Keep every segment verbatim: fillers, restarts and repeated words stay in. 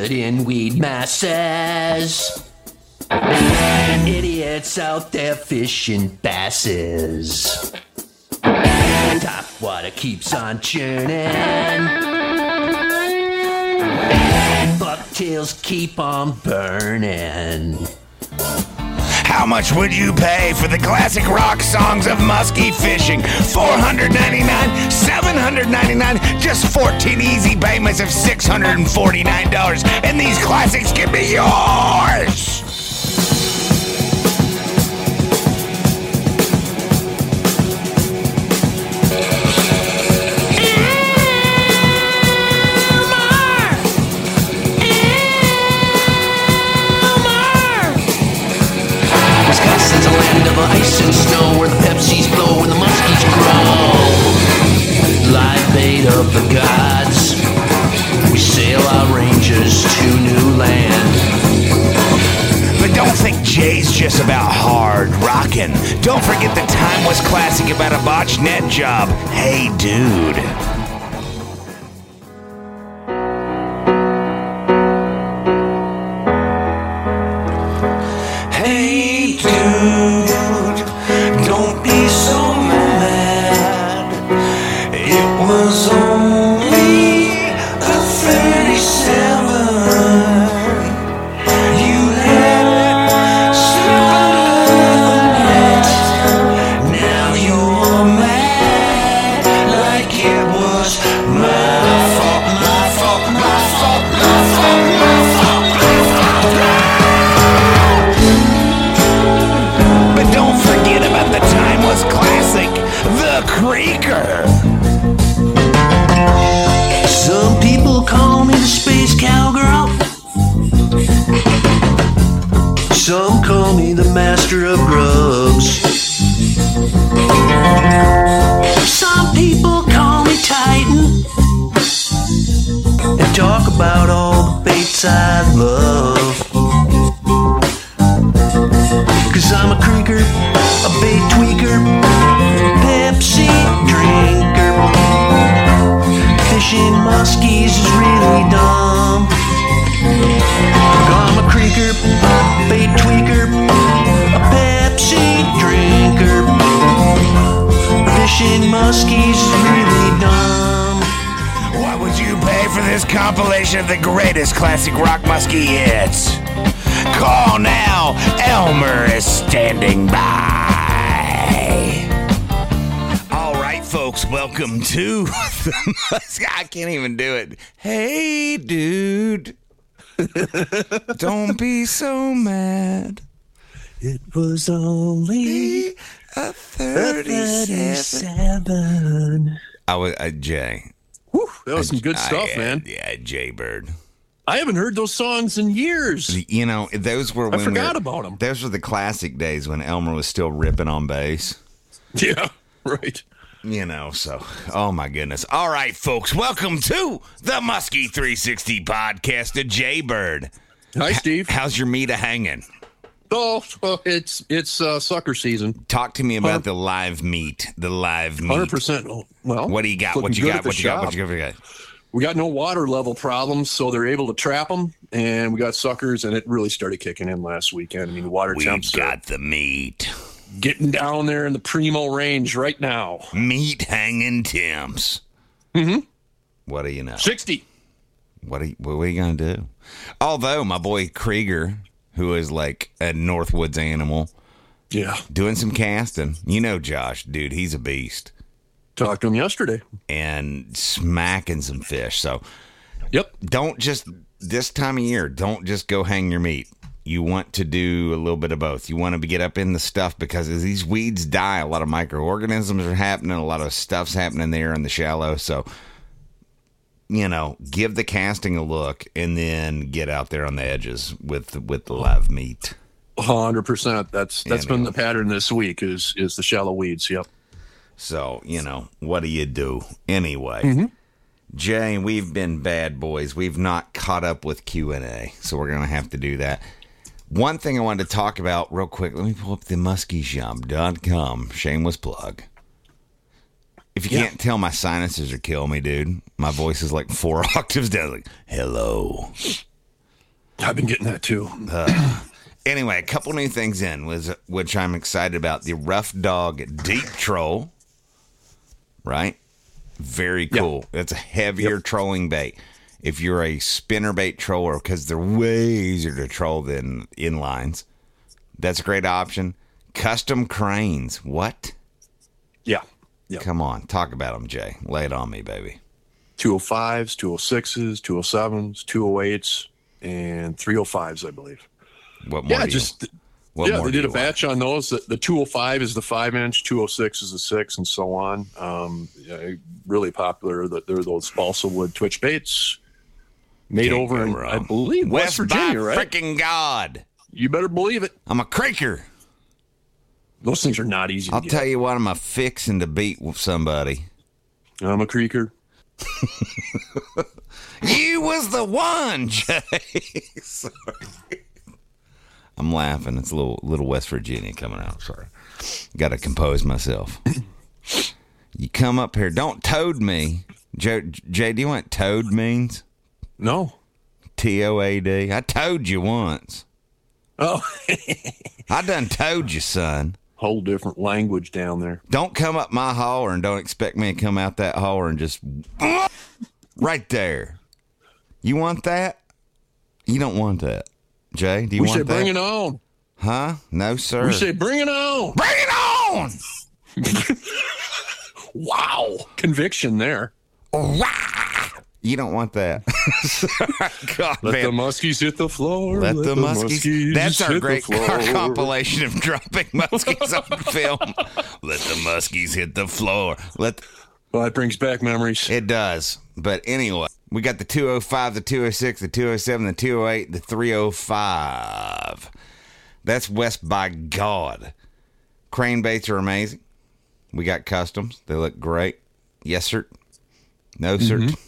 covered in weed masses. Idiots out there fishing basses. Top water keeps on churning. Bucktails keep on burning. How much would you pay for the classic rock songs of muskie fishing? four hundred ninety-nine dollars, seven hundred ninety-nine dollars, just fourteen easy payments of six hundred forty-nine dollars, and these classics can be yours! Wisconsin's a land of ice and snow, where the Pepsis flow and the muskies grow. Live bait of the gods, we sail our rangers to new land. But don't think Jay's just about hard rockin'. Don't forget the timeless classic about a botched net job. Hey, dude. Hey, dude, don't be so mad. It was only a thirty-seven. You let slip under the net. Now you're mad like it was my fault, my fault, my fault, my fault, my fault, my fault. But don't forget about the timeless classic, The Creeker. Some people call me the space cowgirl. Some call me the master of grubs. Some people call me Titan and talk about all the baits I love. Cause I'm a creeker, a bait tweaker, Pepsi drinker. Fishing muskies is really dumb. I'm a creeker, bait tweaker, a Pepsi drinker. Fishing muskies is really dumb. What would you pay for this compilation of the greatest classic rock muskie hits? Call now. Elmer is standing by. All right, folks, welcome to the muskie. I can't even do it. Hey, dude. Don't be so mad. It was only A thirty-seven. thirty-seven. I was uh, Jay. Whew, that was some good I, stuff, uh, man. Yeah, Jay Bird. I haven't heard those songs in years. You know, those were I when forgot we were, about 'em. Those were the classic days when Elmer was still ripping on bass. Yeah, right. You know, so, oh my goodness. All right, folks, welcome to the Muskie three sixty podcast to Jay Bird. Hi, Steve. How's your meat a hanging? Oh, well, it's it's uh, sucker season. Talk to me about the live meat. The live meat. one hundred percent. Well, What do you got? it's What you looking good got? at the What you got? shop. What you got? What you got? We got no water level problems, so they're able to trap them, and we got suckers, and it really started kicking in last weekend. I mean, the water We temps are got the meat. getting down there in the primo range right now. Meat hanging temps. Mm-hmm. What do you know? sixty. What are you, what are you going to do? Although my boy Krieger, who is like a Northwoods animal, Yeah. doing some casting. You know Josh, dude, he's a beast. Talked to him yesterday. And smacking some fish. So Yep. don't just, this time of year, don't just go hang your meat. You want to do a little bit of both. You want to get up in the stuff because as these weeds die, a lot of microorganisms are happening. A lot of stuff's happening there in the shallow. So, you know, give the casting a look and then get out there on the edges with, with the live meat. one hundred percent. That's that's been Anyway. the pattern this week is is the shallow weeds. Yep. So, you know, what do you do? Anyway, Mm-hmm. Jay, we've been bad boys. We've not caught up with Q and A, so we're going to have to do that. One thing I wanted to talk about real quick, let me pull up the muskie shop dot com, shameless plug. If you Yeah. can't tell, my sinuses are killing me, dude. My voice is like four octaves down, like, hello. I've been getting that too. Uh, anyway, a couple new things in, was which I'm excited about. The Rough Dog Deep Troll, right? Very cool. Yeah. It's a heavier yep. trolling bait. If you're a spinnerbait troller, because they're way easier to troll than inlines, that's a great option. Custom cranes. What? Yeah. Yep. Come on. Talk about them, Jay. Lay it on me, baby. two oh fives, two oh sixes, two oh sevens, two oh eights, and three oh fives, I believe. What more yeah, do just you, what yeah, more they did a want? batch on those. The, the two oh five is the five inch, two oh six is the six, and so on. Um, yeah, really popular. They're those balsa wood twitch baits. Made Can't over in, wrong. I believe, West, West Virginia, by right? Freaking God. You better believe it. I'm a craker. Those things are not easy to I'll get. tell you what, I'm a fixing to beat with somebody. I'm a creaker. You was the one, Jay. Sorry. I'm laughing. It's a little little West Virginia coming out. Sorry. Got to compose myself. You come up here. Don't toad me. Jay, Jay, do you know what toad means? No. T O A D. I told you once. Oh. I done told you, son. Whole different language down there. Don't come up my holler and don't expect me to come out that holler and just right there. You want that? You don't want that. Jay, do you we want say that? Bring it on. Huh? No, sir. We say bring it on. Bring it on! Wow. Conviction there. You don't want that. God, Let man. the muskies hit the floor. Let, Let the, the muskies. muskies That's our hit great our compilation of dropping muskies on film. Let the muskies hit the floor. Let. Well, that brings back memories. It does. But anyway, we got the two oh five, the two oh six, the two oh seven, the two oh eight, the three oh five. That's West by God. Crane baits are amazing. We got customs. They look great. Yes, sir. No, sir. Mm-hmm.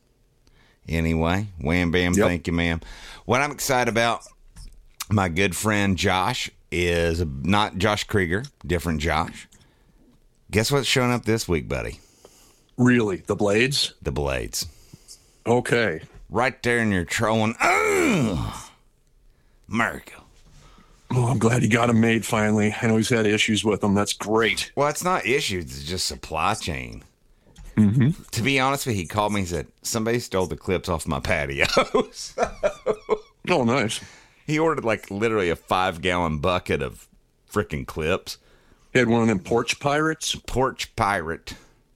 Anyway, wham, bam, yep. Thank you, ma'am. What I'm excited about, my good friend Josh, is not Josh Krieger, different Josh. Guess what's showing up this week, buddy? Really? The blades? The blades. Okay. Right there in your trolling. Oh, America. Oh, I'm glad he got them made finally. I know he's had issues with them. That's great. Well, it's not issues. It's just supply chain. Mm-hmm. To be honest with you, he called me and said, somebody stole the clips off my patio. So, oh, nice. He ordered like literally a five gallon bucket of freaking clips. He had one of them porch pirates? Porch pirate.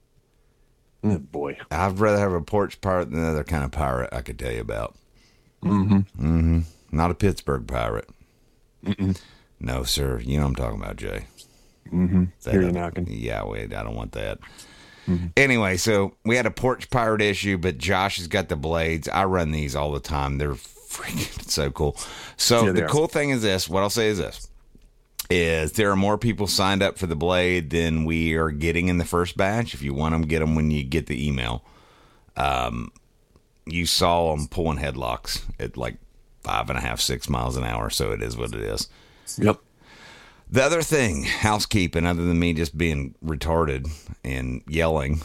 Oh, boy. I'd rather have a porch pirate than another kind of pirate I could tell you about. Mm-hmm. Mm-hmm. Not a Pittsburgh pirate. Mm-mm. No, sir. You know what I'm talking about, Jay. Mm-hmm. Hear you I, knocking. Yeah, wait, I don't want that. Mm-hmm. Anyway, so we had a porch pirate issue, but Josh has got the blades. I run these all the time. They're freaking so cool. So yeah, the are. cool thing is this. What I'll say is this. Is there are more people signed up for the blade than we are getting in the first batch. If you want them, get them when you get the email. Um, you saw them pulling headlocks at like five and a half, six miles an hour. So it is what it is. Yep. The other thing, housekeeping, other than me just being retarded and yelling.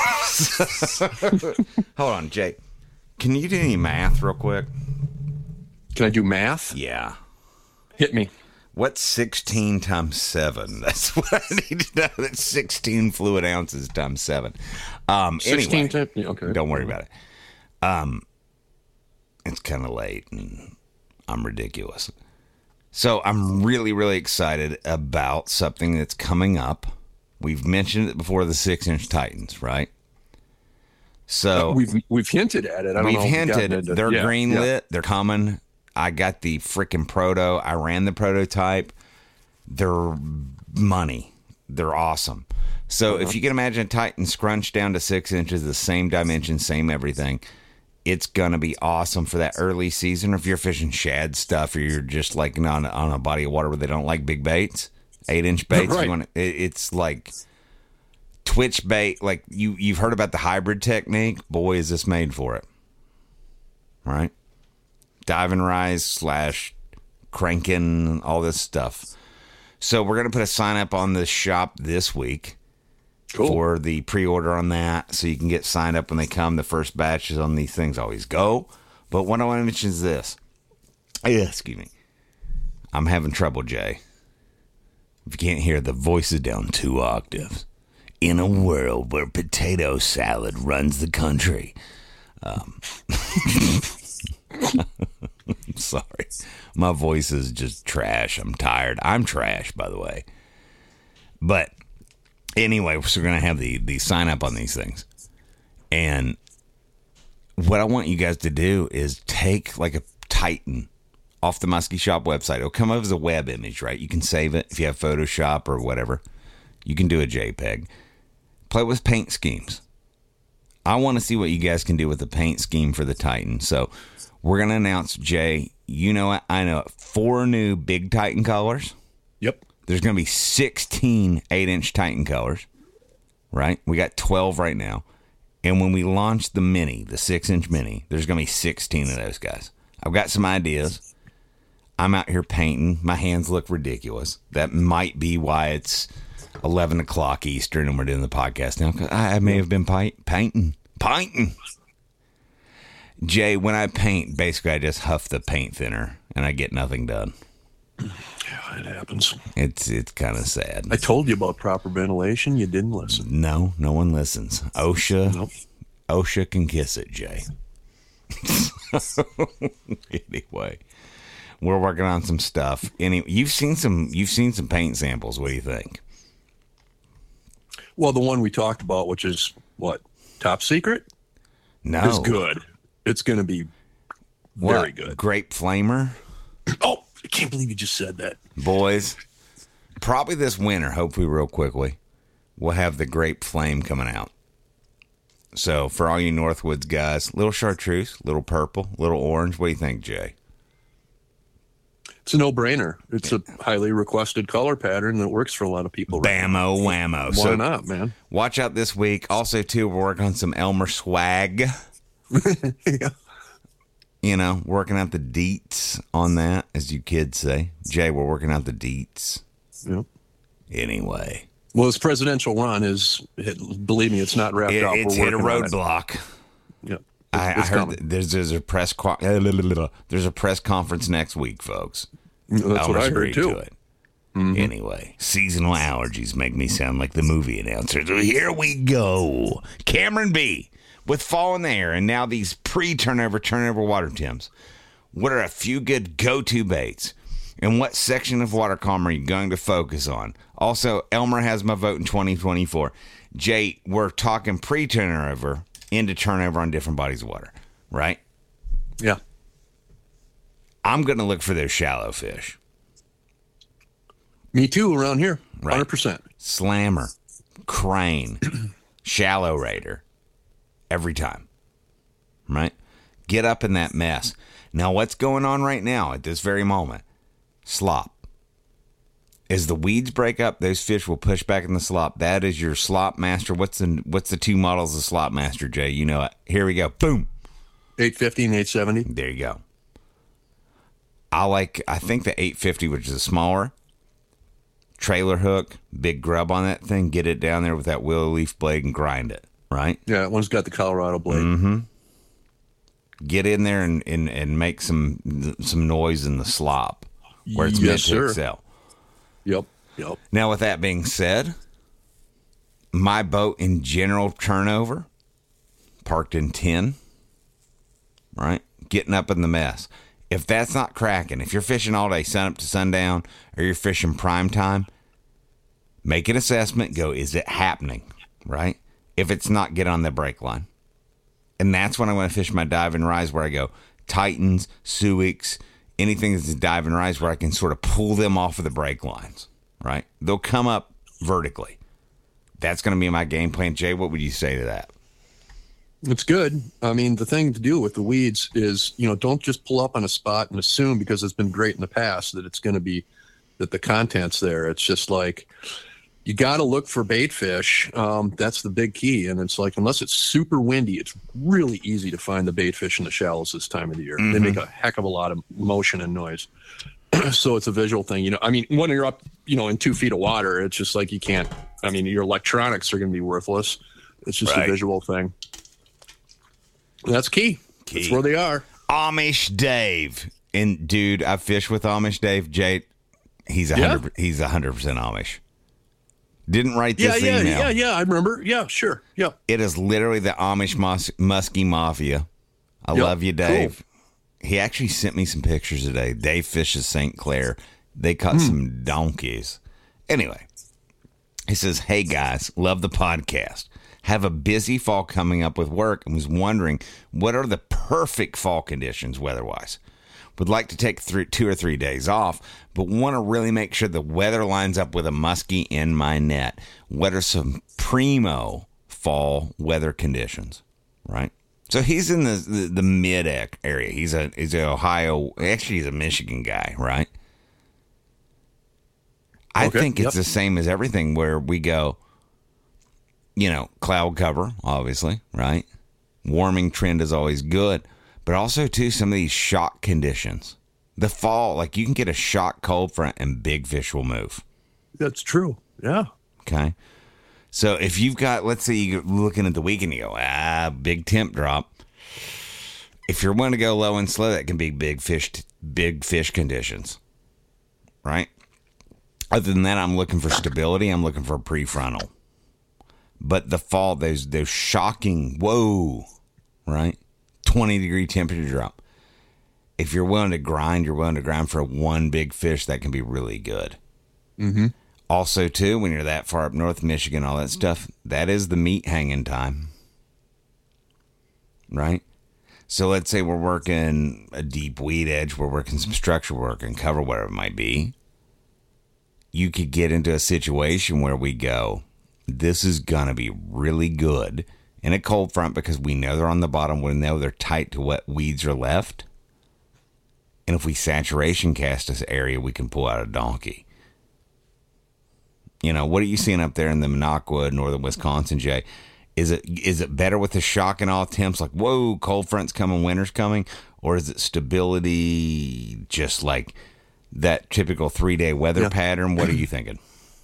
Hold on, Jake. Can you do any math real quick? Can I do math? Yeah. Hit me. What's sixteen times seven? That's what I need to know. That's sixteen fluid ounces times seven. Um, sixteen anyway, t- okay. Don't worry about it. Um, it's kind of late, and I'm ridiculous. So I'm really, really excited about something that's coming up. We've mentioned it before, the six-inch Titans, right? So uh, we've we've hinted at it. I don't we've know if hinted. into, They're yeah, green yeah. lit. They're coming. I got the freaking proto. I ran the prototype. They're money. They're awesome. So uh-huh. if you can imagine a Titan scrunched down to six inches, the same dimension, same everything, it's going to be awesome for that early season. Or if you're fishing shad stuff, or you're just like on, on a body of water where they don't like big baits, eight inch baits, right. you want it, it's like twitch bait. Like you, you've heard about the hybrid technique. Boy, is this made for it. Right? Dive and rise slash cranking, all this stuff. So we're going to put a sign up on the shop this week. Cool. For the pre-order on that, so you can get signed up when they come. The first batches on these things always go. But what I want to mention is this. Yeah, excuse me. I'm having trouble, Jay. If you can't hear, the voice is down two octaves. In a world where potato salad runs the country. Um, I'm sorry. My voice is just trash. I'm tired. I'm trash, by the way. But anyway, so we're going to have the, the sign up on these things. And what I want you guys to do is take like a Titan off the Muskie Shop website. It'll come up as a web image, right? You can save it if you have Photoshop or whatever. You can do a JPEG. Play with paint schemes. I want to see what you guys can do with the paint scheme for the Titan. So we're going to announce, Jay, you know it, I know it, four new big Titan colors. Yep. There's going to be sixteen eight-inch Titan colors, right? We got twelve right now. And when we launch the Mini, the six-inch Mini, there's going to be sixteen of those guys. I've got some ideas. I'm out here painting. My hands look ridiculous. That might be why it's eleven o'clock Eastern and we're doing the podcast now. 'Cause I may have been pi- painting. Painting. Jay, when I paint, basically I just huff the paint thinner and I get nothing done. Yeah, it happens. It's it's kind of sad. I told you about proper ventilation. You didn't listen. No, no one listens. OSHA, Nope. OSHA can kiss it, Jay. Anyway, we're working on some stuff. Any, you've seen some, you've seen some paint samples. What do you think? Well, the one we talked about, which is what, top secret, No, is good. It's going to be What? very good. Grape Flamer, Oh, I can't believe you just said that. boys. Probably this winter. Hopefully, real quickly, we'll have the Grape Flame coming out. So for all you Northwoods guys, little chartreuse, little purple, little orange. What do you think, Jay? It's a no-brainer. It's a highly requested color pattern that works for a lot of people. Right Bammo whammo. now. Why So not, man? watch out this week. Also, too, we're working on some Elmer swag. Yeah. You know, working out the deets on that, as you kids say. Jay, we're working out the deets. Yep. Anyway. Well, this presidential run is, it, believe me, it's not wrapped It, up. it's We're hit a working on it. roadblock. Yep. I, I It's heard coming. that there's there's a press co- there's a press conference next week, folks. That's what Elmer's I heard, agreed too. to it. Anyway, seasonal allergies make me sound like the movie announcer. So here we go. Cameron B. With fall in the air and now these pre-turnover turnover water temps. What are a few good go-to baits? And what section of WaterCom are you going to focus on? Also, Elmer has my vote in twenty twenty-four. Jay, we're talking pre-turnover into turnover on different bodies of water, right? Yeah. I'm going to look for those shallow fish. Me too, around here. Right. one hundred percent. Slammer, crane, shallow raider, every time, right? Get up in that mess. Now, what's going on right now at this very moment? Slop. As the weeds break up, those fish will push back in the slop. That is your slop master. What's the what's the two models of slop master, Jay? You know it. Here we go. Boom. eight fifty and eight seventy. There you go. I like, I think the eight fifty, which is a smaller trailer hook, big grub on that thing. Get it down there with that willow leaf blade and grind it, right? Yeah, that one's got the Colorado blade. Mm-hmm. Get in there and, and, and make some some noise in the slop where it's Yes, meant to sir. excel. Yep. Yep. Now, with that being said, my boat in general turnover, parked in ten, right? Getting up in the mess. If that's not cracking, if you're fishing all day, sun up to sundown, or you're fishing prime time, make an assessment, go, is it happening, right? If it's not, get on the break line. And that's when I want to fish my dive and rise, where I go Titans, Suics, anything that's a dive and rise, where I can sort of pull them off of the break lines, right? They'll come up vertically. That's going to be my game plan. Jay, what would you say to that? It's good. I mean, the thing to do with the weeds is, you know, don't just pull up on a spot and assume because it's been great in the past that it's going to be, that the content's there. It's just like, you got to look for bait fish. Um, that's the big key. And it's like, unless it's super windy, it's really easy to find the bait fish in the shallows this time of the year. Mm-hmm. They make a heck of a lot of motion and noise. So it's a visual thing. You know, I mean, when you're up, you know, in two feet of water, it's just like you can't, I mean, your electronics are going to be worthless. It's just Right. a visual thing. That's key. Key. That's where they are. Amish Dave and dude, I fish with Amish Dave. Jay, he's a hundred. Yeah. He's a hundred percent Amish. Didn't write this yeah, yeah, email. Yeah, yeah, I remember. Yeah, sure. Yeah. It is literally the Amish mus- Muskie Mafia. I yep. love you, Dave. Cool. He actually sent me some pictures today. Dave fishes Saint Clair. They caught mm. some donkeys. Anyway, he says, hey, guys, love the podcast. Have a busy fall coming up with work and was wondering what are the perfect fall conditions weather-wise. Would like to take three, two or three days off, but want to really make sure the weather lines up with a muskie in my net. What are some primo fall weather conditions, right? So he's in the the, the mid area. He's a he's a Ohio. Actually, he's a Michigan guy, right? I okay, think it's yep. the same as everything where we go, you know, cloud cover, obviously, right? Warming trend is always good. But also, too, some of these shock conditions. The fall, like you can get a shock cold front and big fish will move. That's true. Yeah. Okay. So if you've got, let's say you're looking at the weekend, you go, ah, big temp drop. If you're willing to go low and slow, that can be big fish, big fish conditions. Right? Other than that, I'm looking for stability. I'm looking for prefrontal. But the fall, those those shocking, whoa, right? twenty degree temperature drop. If you're willing to grind, you're willing to grind for one big fish, that can be really good. Mm-hmm. Also, too, when you're that far up north, Michigan, all that stuff, that is the meat hanging time. Right? So let's say we're working a deep weed edge, we're working some structure work and cover, whatever it might be. You could get into a situation where we go, this is going to be really good in a cold front because we know they're on the bottom. We know they're tight to what weeds are left. And if we saturation cast this area, we can pull out a donkey. You know, what are you seeing up there in the Minocqua, northern Wisconsin, Jay? Is it is it better with the shock and all temps like, whoa, cold front's coming, winter's coming? Or is it stability, just like that typical three-day weather yeah. pattern? What are you thinking?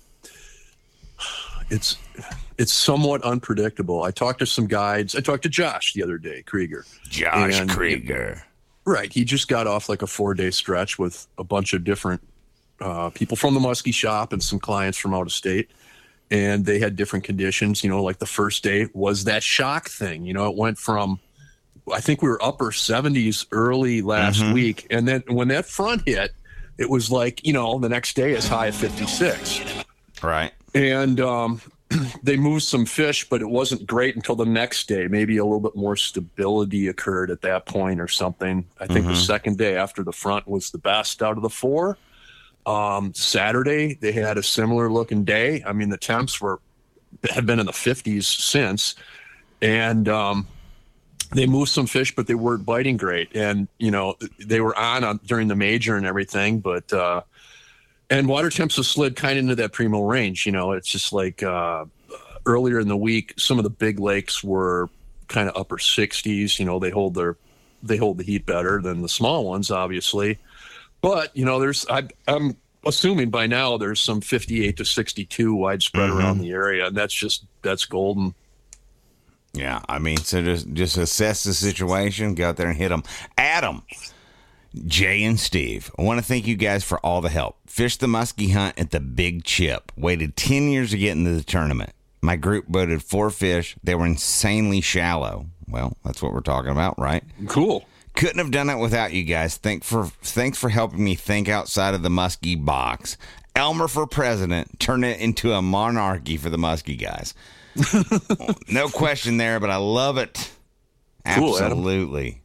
It's it's somewhat unpredictable. I talked to some guides. I talked to Josh the other day, Krieger. Josh and, Krieger. Right. He just got off like a four-day stretch with a bunch of different uh, people from the muskie shop and some clients from out of state. And they had different conditions. You know, like the first day was that shock thing. You know, it went from, I think we were upper seventies early last mm-hmm. week. And then when that front hit, it was like, you know, the next day as high as fifty-six. Right. And um, they moved some fish, but it wasn't great until the next day. Maybe a little bit more stability occurred at that point or something. I think mm-hmm. the second day after the front was the best out of the four. Um, Saturday, they had a similar looking day. I mean, the temps were have been in the fifties since. And um, they moved some fish, but they weren't biting great. And, you know, they were on, on during the major and everything, but uh, and water temps have slid kind of into that primo range. You know, it's just like uh, earlier in the week, some of the big lakes were kind of upper sixties. You know, they hold their they hold the heat better than the small ones, obviously. But, you know, there's I, I'm assuming by now there's some fifty-eight to sixty-two widespread mm-hmm. around the area. And that's just that's golden. Yeah, I mean, so just, just assess the situation, go out there and hit them. Adam, Jay, and Steve, I want to thank you guys for all the help. Fished the muskie hunt at the Big Chip. Waited ten years to get into the tournament. My group boated four fish. They were insanely shallow. Well, that's what we're talking about, right? Cool. Couldn't have done it without you guys. Thank for Thanks for helping me think outside of the muskie box. Elmer for president. Turn it into a monarchy for the muskie guys. No question there, but I love it. Cool, absolutely.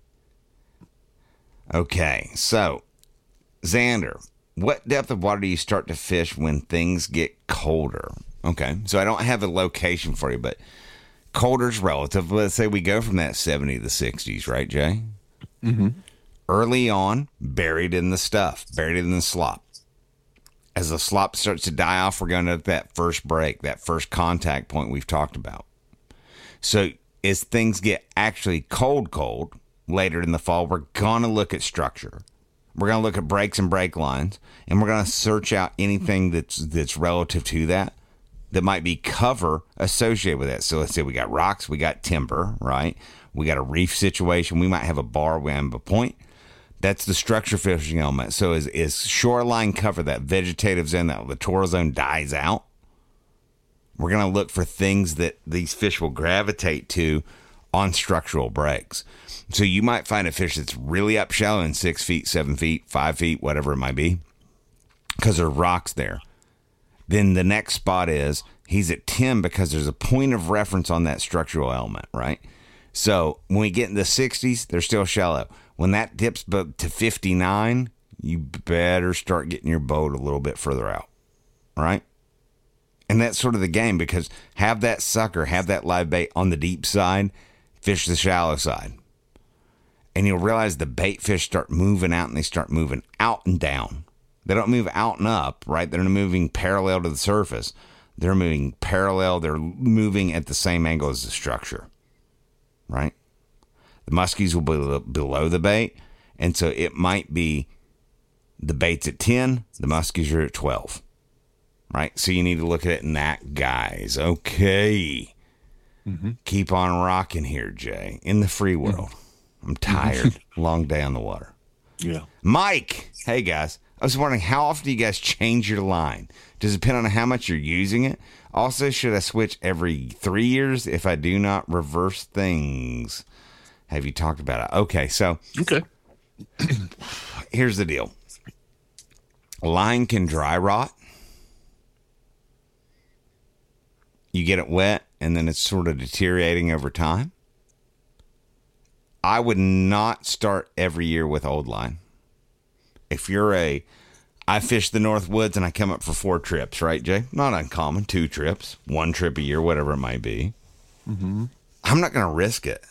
Adam. Okay, so Xander, what depth of water do you start to fish when things get colder? Okay, so I don't have a location for you, but colder's relative. Let's say we go from that seventy to the sixties, right, Jay? Mm-hmm. Early on, buried in the stuff, buried in the slop. As the slop starts to die off, we're going to that first break, that first contact point we've talked about. So as things get actually cold, cold, later in the fall, we're going to look at structure. We're going to look at breaks and break lines, and we're going to search out anything that's that's relative to that, that might be cover associated with that. So let's say we got rocks, we got timber, right? We got a reef situation. We might have a bar, we have a point. That's the structure fishing element. So as, as shoreline cover, that vegetative zone, that littoral zone dies out, we're going to look for things that these fish will gravitate to on structural breaks. So you might find a fish that's really up shallow in six feet, seven feet, five feet, whatever it might be, because there are rocks there. Then the next spot is he's at ten because there's a point of reference on that structural element, right? So when we get in the sixties, they're still shallow. When that dips to fifty-nine, you better start getting your boat a little bit further out, right? And that's sort of the game, because have that sucker, have that live bait on the deep side, fish the shallow side. And you'll realize the bait fish start moving out, and they start moving out and down. They don't move out and up, right? They're moving parallel to the surface. They're moving parallel. They're moving at the same angle as the structure, right? The muskies will be below the bait, and so it might be the bait's at ten, the muskies are at twelve, right? So you need to look at it in that, guys. Okay. Mm-hmm. Keep on rocking here, Jay. In the free world. Mm-hmm. I'm tired. Long day on the water. Yeah. Mike! Hey, guys. I was wondering, how often do you guys change your line? Does it depend on how much you're using it? Also, should I switch every three years if I do not reverse things? Have you talked about it? Okay, so okay. Here's the deal. Line can dry rot. You get it wet, and then it's sort of deteriorating over time. I would not start every year with old line. If you're a, I fish the North Woods and I come up for four trips, right, Jay? Not uncommon, two trips, one trip a year, whatever it might be. Mm-hmm. I'm not going to risk it.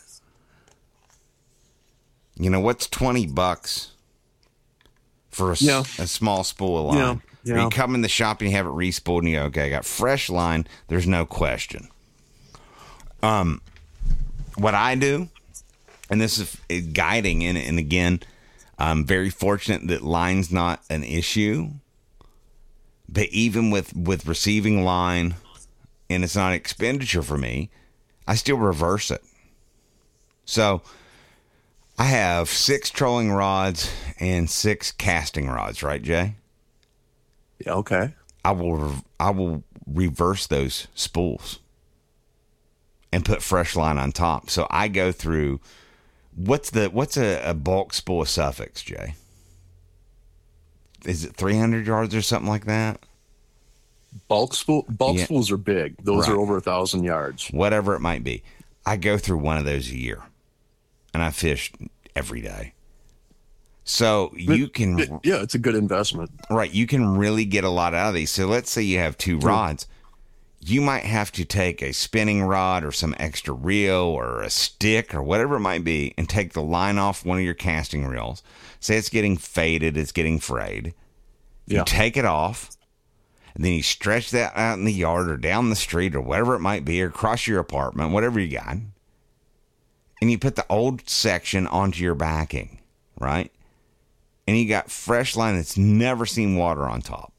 You know, what's twenty bucks for a, yeah. a small spool of line? Yeah. Yeah. Or you come in the shop and you have it re-spooled and you go, okay, I got fresh line. There's no question. Um, what I do, and this is guiding, and, and again, I'm very fortunate that line's not an issue. But even with, with receiving line, and it's not an expenditure for me, I still reverse it. So I have six trolling rods and six casting rods, right, Jay? Yeah, okay. I will I will reverse those spools and put fresh line on top. So I go through. What's the what's a, a bulk spool of Suffolk, Jay? Is it three hundred yards or something like that? Bulk spool bulk Yeah. spools are big. Those Right. are over a thousand yards. Whatever it might be. I go through one of those a year, and I fish every day. So you can It- yeah, it's a good investment. right, you can really get a lot out of these. So let's say you have two rods. You might have to take a spinning rod or some extra reel or a stick or whatever it might be and take the line off one of your casting reels. Say it's getting faded, it's getting frayed. You Yeah. take it off, and then you stretch that out in the yard or down the street or whatever it might be, or across your apartment, whatever you got. And you put the old section onto your backing, right? And you got fresh line that's never seen water on top.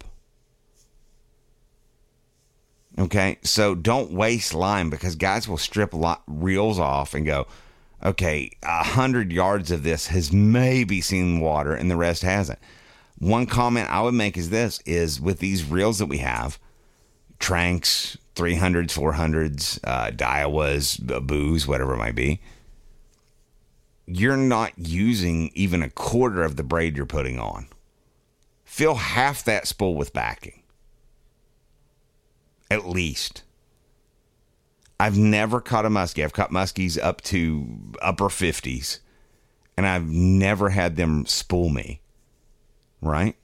Okay, so don't waste line, because guys will strip a lot reels off and go, okay, a hundred yards of this has maybe seen water and the rest hasn't. One comment I would make is this: is with these reels that we have, Tranks, three hundreds, four hundreds, uh, Daiwas, Boos, whatever it might be, you're not using even a quarter of the braid you're putting on. Fill half that spool with backing. At least. I've never caught a muskie. I've caught muskies up to upper fifties, and I've never had them spool me. Right?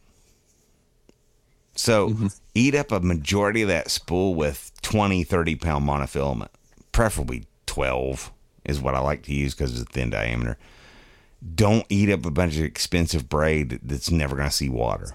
So mm-hmm. eat up a majority of that spool with twenty, thirty pound monofilament. Preferably twelve is what I like to use because it's a thin diameter. Don't eat up a bunch of expensive braid that's never going to see water.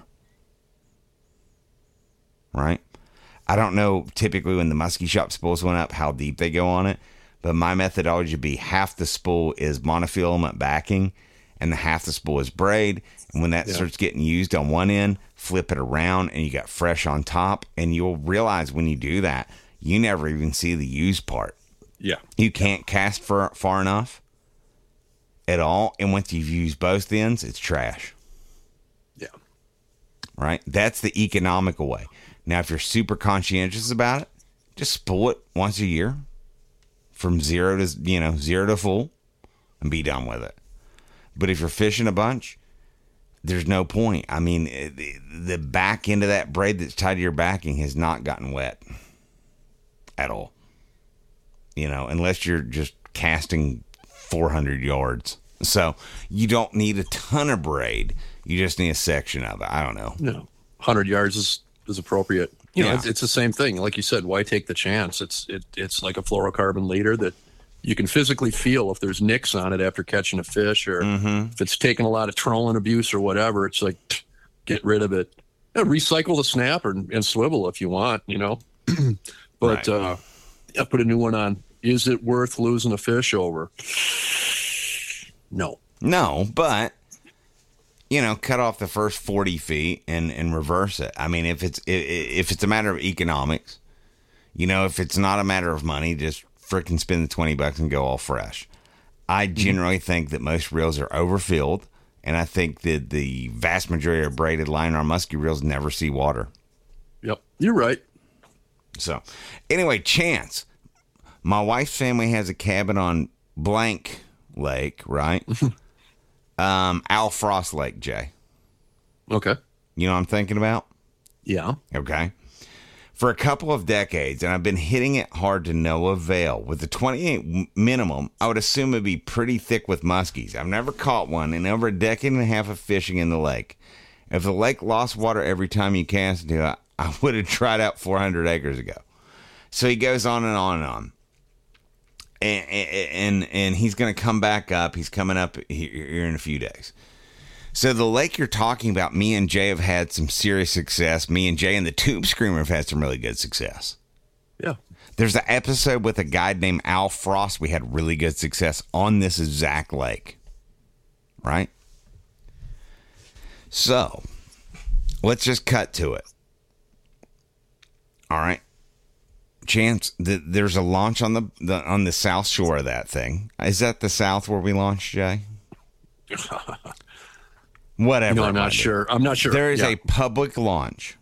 Right? I don't know typically when the muskie shop spools went up how deep they go on it, but my methodology would be half the spool is monofilament backing and the half the spool is braid. And when that yeah. starts getting used on one end, flip it around and you got fresh on top. And you'll realize when you do that, you never even see the used part. Yeah. You can't cast for far enough. at all. And once you've used both ends, it's trash. Yeah. Right? That's the economical way. Now, if you're super conscientious about it, just spool it once a year from zero to, you know, zero to full and be done with it. But if you're fishing a bunch, there's no point. I mean, the, the back end of that braid that's tied to your backing has not gotten wet at all. You know, unless you're just casting four hundred yards. So you don't need a ton of braid. You just need a section of it. I don't know. No, one hundred yards is, is appropriate. You know, Yeah. it's, it's the same thing. Like you said, why take the chance? It's it, it's like a fluorocarbon leader that you can physically feel if there's nicks on it after catching a fish, or Mm-hmm. if it's taken a lot of trolling abuse or whatever. It's like, pff, get rid of it. You know, recycle the snapper and, and swivel if you want, you know. But Right. uh, yeah, put a new one on. Is it worth losing a fish over? No. No, but you know, cut off the first forty feet and, and reverse it. I mean, if it's if it's a matter of economics, you know, if it's not a matter of money, just frickin' spend the twenty bucks and go all fresh. I generally think that most reels are overfilled, and I think that the vast majority of braided liner on musky reels never see water. Yep. You're right. So, anyway, Chance, my wife's family has a cabin on blank lake, right? um, Al Frost Lake, Jay. Okay. You know what I'm thinking about? Yeah. Okay. For a couple of decades, and I've been hitting it hard to no avail. With the twenty-eight minimum, I would assume it'd be pretty thick with muskies. I've never caught one in over a decade and a half of fishing in the lake. If the lake lost water every time you cast into it, I would have tried out four hundred acres ago. So he goes on and on and on. And, and, and he's going to come back up. He's coming up here in a few days. So the lake you're talking about, me and Jay have had some serious success. Me and Jay and the Tube Screamer have had some really good success. Yeah. There's an episode with a guy named Al Frost. We had really good success on this exact lake. Right? So, let's just cut to it. All right. Chance, th- there's a launch on the, the on the south shore of that thing. Is that the south where we launched, Jay? Whatever. No, it I'm might not be. sure. I'm not sure. There is Yeah. a public launch.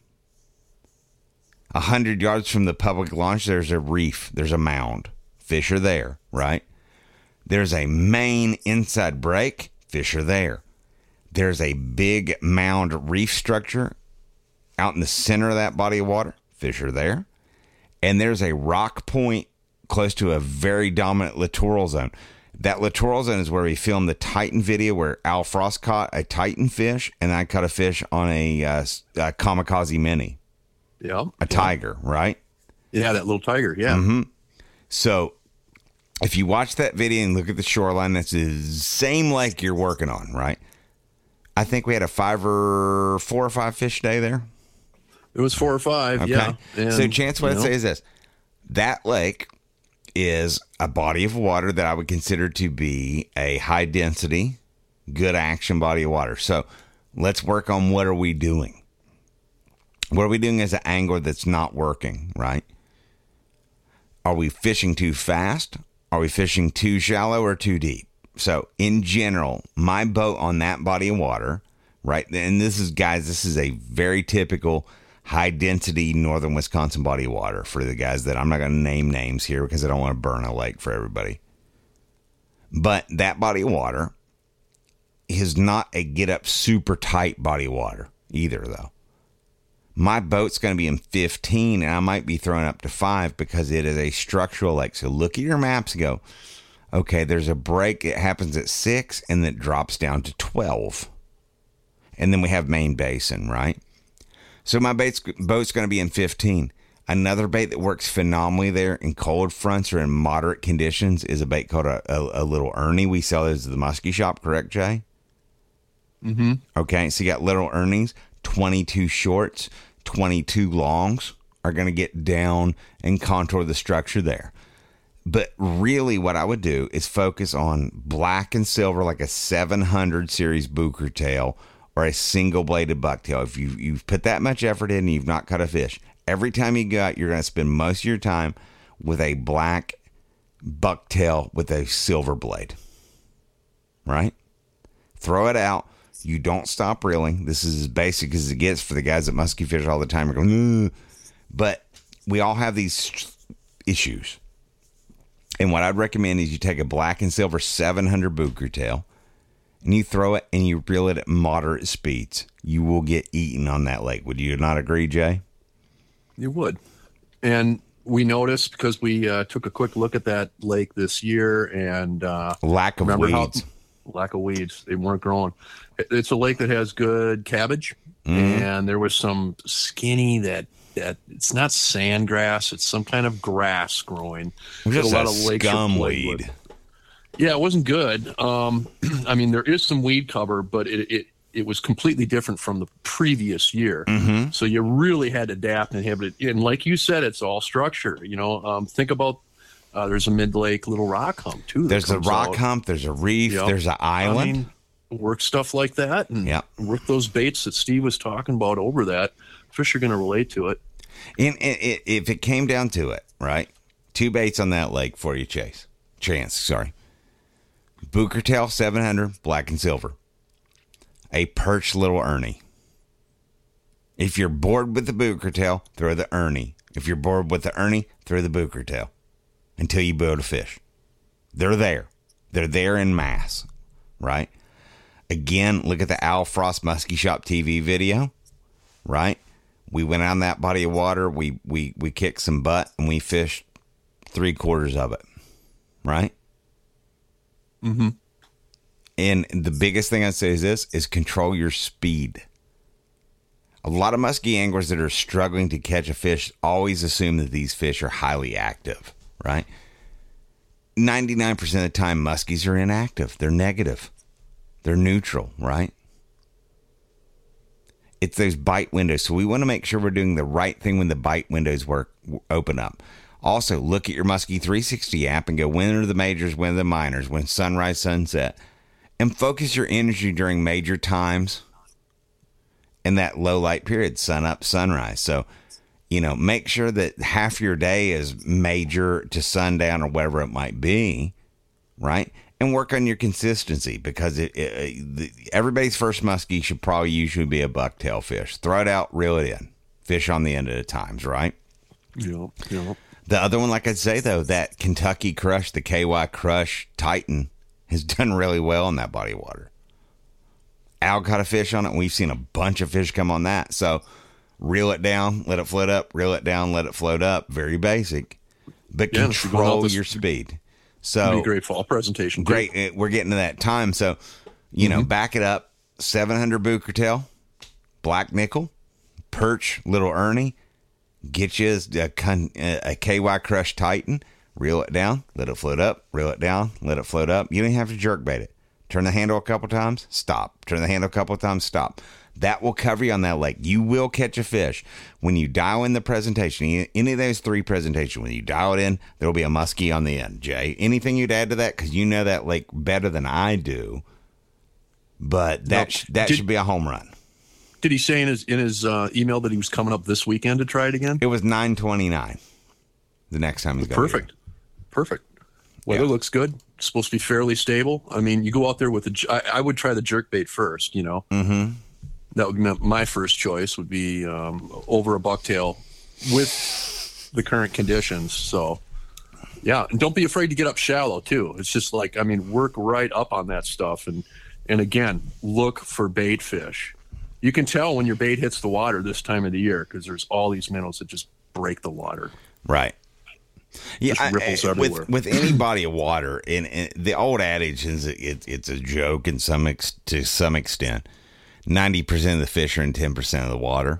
A hundred yards from the public launch, there's a reef. There's a mound. Fish are there, right? There's a main inside break. Fish are there. There's a big mound reef structure out in the center of that body of water. Fish are there. And there's a rock point close to a very dominant littoral zone. That littoral zone is where we filmed the Titan video where Al Frost caught a Titan fish and I caught a fish on a, uh, a kamikaze mini, Yeah. a tiger, right? Yeah, that little tiger. Yeah. Mm-hmm. So if you watch that video and look at the shoreline, that's the same lake you're working on, right? I think we had a five or four or five fish a day there. It was four or five. Okay. Yeah. And, so, Chance, what you I'd know, say is this. That lake is a body of water that I would consider to be a high density, good action body of water. So, let's work on what are we doing. What are we doing as an angler that's not working, right? Are we fishing too fast? Are we fishing too shallow or too deep? So, in general, my boat on that body of water, right? And this is, guys, this is a very typical high density northern Wisconsin body of water for the guys that I'm not going to name names here because I don't want to burn a lake for everybody. But that body of water is not a get up super tight body of water either, though. My boat's going to be in fifteen and I might be throwing up to five because it is a structural lake. So look at your maps and go, okay, there's a break. It happens at six and then it drops down to twelve. And then we have main basin, right? So my bait's, boat's going to be in fifteen. Another bait that works phenomenally there in cold fronts or in moderate conditions is a bait called a, a, a little Ernie. We sell those at the Muskie Shop, correct, Jay? Mm-hmm. Okay, so you got little Ernies, twenty-two shorts, twenty-two longs are going to get down and contour the structure there. But really what I would do is focus on black and silver like a seven hundred series Booker tail or a single-bladed bucktail. If you, you've put that much effort in and you've not caught a fish, every time you go out, you're going to spend most of your time with a black bucktail with a silver blade. right? Throw it out. You don't stop reeling. This is as basic as it gets for the guys that musky fish all the time. Are going, ugh. But we all have these issues. And what I'd recommend is you take a black and silver seven hundred Booker tail and you throw it and you reel it at moderate speeds. You will get eaten on that lake. Would you not agree, Jay? You would. And we noticed because we uh, took a quick look at that lake this year and uh, lack of weeds. How, lack of weeds. They weren't growing. It's a lake that has good cabbage, mm. and there was some skinny that that it's not sand grass. It's some kind of grass growing. Just a lot a of lakes scum weed. Yeah, it wasn't good. Um, I mean, there is some weed cover, but it it, it was completely different from the previous year. Mm-hmm. So you really had to adapt and have it. And like you said, it's all structure. You know, um, think about. Uh, there's a mid-lake little rock hump, too. There's a rock out. hump. There's a reef. Yep. There's an island. I mean, work stuff like that and yep. work those baits that Steve was talking about over that. Fish are going to relate to it. And, and, and if it came down to it, right, two baits on that lake for you, Chase. Chance, sorry. Booker tail seven hundred, black and silver. A perch little Ernie. If you're bored with the Booker tail, throw the Ernie. If you're bored with the Ernie, throw the Booker tail. Until you build a fish. They're there. They're there in mass, right? Again, look at the Al Frost Muskie Shop T V video, right? We went on that body of water, we we we kicked some butt, and we fished three quarters of it, right? Mm-hmm. And the biggest thing I'd say is this, is control your speed. A lot of muskie anglers that are struggling to catch a fish always assume that these fish are highly active. Right? ninety-nine percent of the time, muskies are inactive. They're negative. They're neutral, right? It's those bite windows. So we want to make sure we're doing the right thing when the bite windows work open up. Also, look at your Muskie three sixty app and go, when are the majors, when are the minors, when sunrise, sunset. And focus your energy during major times in that low light period, sun up, sunrise. So, you know, make sure that half your day is major to sundown or whatever it might be, right? And work on your consistency because it, it, the, everybody's first muskie should probably usually be a bucktail fish. Throw it out, reel it in. Fish on the end at a times, right? Yeah, yeah. The other one, like I'd say, though, that Kentucky Crush, the K Y Crush Titan, has done really well in that body of water. Al caught a fish on it, and we've seen a bunch of fish come on that. So, reel it down, let it float up, reel it down, let it float up. Very basic. But yeah, control this, your speed. So be a great fall presentation. Too. Great. We're getting to that time. So, you mm-hmm. know, back it up. seven hundred Booker tail, black nickel, perch, little Ernie. Get you a, a K Y Crush Titan. Reel it down, let it float up, reel it down, let it float up. You don't have to jerk bait it. Turn the handle a couple times, stop. Turn the handle a couple times, stop. That will cover you on that lake. You will catch a fish. When you dial in the presentation, any of those three presentations, when you dial it in, there will be a muskie on the end. Jay, anything you'd add to that? Because you know that lake better than I do. But that, sh- that did, should be a home run. Did he say in his in his uh, email that he was coming up this weekend to try it again? It was nine twenty-nine the next time he's got Perfect. Here. Perfect. Weather yeah. looks good. It's supposed to be fairly stable. I mean, you go out there with a. I, I would try the jerkbait first, you know. Mm-hmm. That would be my first choice would be um, over a bucktail with the current conditions. So, yeah, and don't be afraid to get up shallow too. It's just like I mean, work right up on that stuff, and and again, look for bait fish. You can tell when your bait hits the water this time of the year because there's all these minnows that just break the water. Right. Yeah, just ripples I, I, everywhere. With, with any body of water, and, and the old adage is it, it's a joke in some ex, to some extent. Ninety percent of the fish are in ten percent of the water.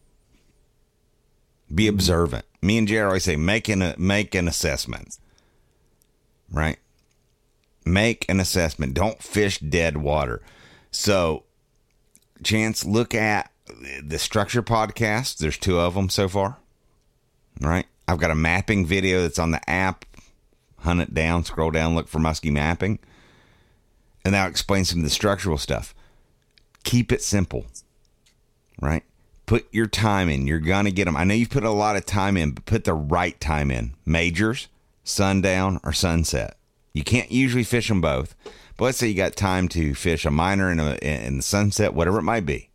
Be observant. Me and Jared always say make an make an assessment. Right. Make an assessment. Don't fish dead water. So, Chance, look at the Structure podcast. There's two of them so far. Right. I've got a mapping video that's on the app. Hunt it down, scroll down, look for muskie mapping. And that'll explain some of the structural stuff. Keep it simple. Right? Put your time in. You're going to get them. I know you've put a lot of time in, but put the right time in. Majors, sundown, or sunset. You can't usually fish them both. But let's say you got time to fish a minor in, a, in the sunset, whatever it might be.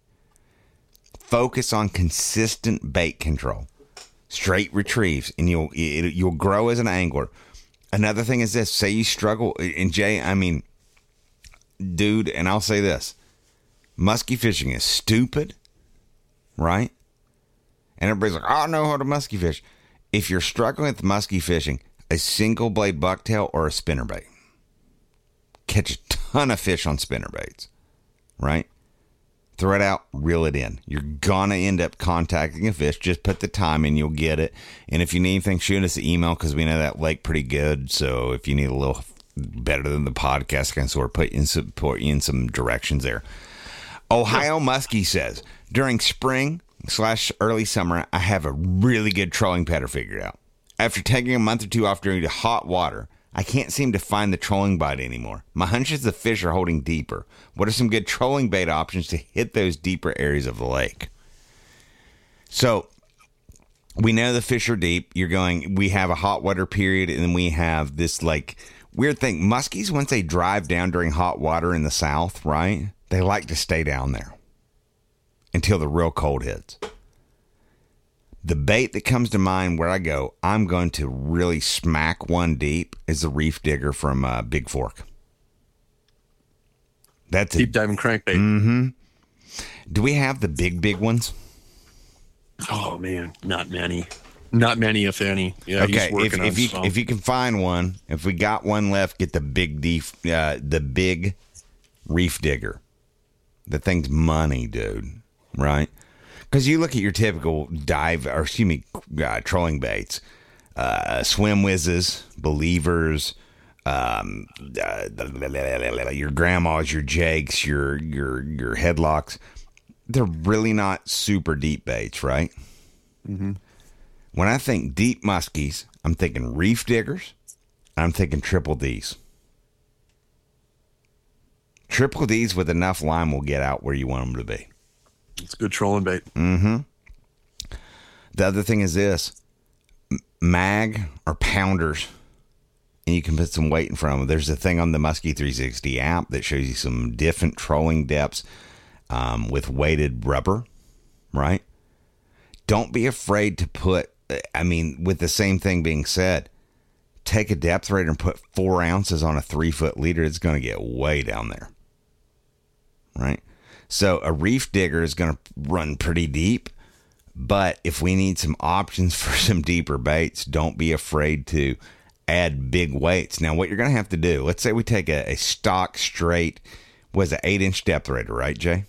Focus on consistent bait control, straight retrieves, and you'll you'll grow as an angler. Another thing is this: say you struggle, and Jay, I mean, dude, and I'll say this: muskie fishing is stupid, right? And everybody's like, "I don't know how to muskie fish." If you're struggling with muskie fishing, a single blade bucktail or a spinnerbait, catch a ton of fish on spinnerbaits, right? Throw it out, reel it in. You're going to end up contacting a fish. Just put the time in, you'll get it. And if you need anything, shoot us an email because we know that lake pretty good. So if you need a little better than the podcast, I can sort of put you in, support you in some directions there. Ohio Muskie says, during spring slash early summer, I have a really good trolling pattern figured out. After taking a month or two off during the hot water, I can't seem to find the trolling bite anymore. My hunch is the fish are holding deeper. What are some good trolling bait options to hit those deeper areas of the lake? So we know the fish are deep. You're going, we have a hot water period, and then we have this like weird thing. Muskies, once they drive down during hot water in the south, right? They like to stay down there until the real cold hits. The bait that comes to mind where I go, I'm going to really smack one deep, is the reef digger from uh, Big Fork. That's a deep diving crankbait. Mm-hmm. Do we have the big, big ones? Oh man, not many, not many, if any. Yeah, okay, he's working if, on if you some. if you can find one, if we got one left, get the big deep, uh, the big reef digger. The thing's money, dude. Right? Because you look at your typical dive, or excuse me, uh, trolling baits, uh, swim whizzes, believers, um, uh, your grandmas, your jakes, your your your headlocks. They're really not super deep baits, right? Mm-hmm. When I think deep muskies, I'm thinking reef diggers. I'm thinking triple D's. Triple D's with enough line will get out where you want them to be. It's good trolling bait. Mm-hmm. The other thing is this. Mag or pounders. And you can put some weight in front of them. There's a thing on the Muskie three sixty app that shows you some different trolling depths um, with weighted rubber. Right? Don't be afraid to put, I mean, with the same thing being said, take a depth rater and put four ounces on a three-foot leader. It's going to get way down there. Right? So a reef digger is going to run pretty deep, but if we need some options for some deeper baits, don't be afraid to add big weights. Now, what you're going to have to do, let's say we take a, a stock straight, was an eight-inch depth rater, right, Jay?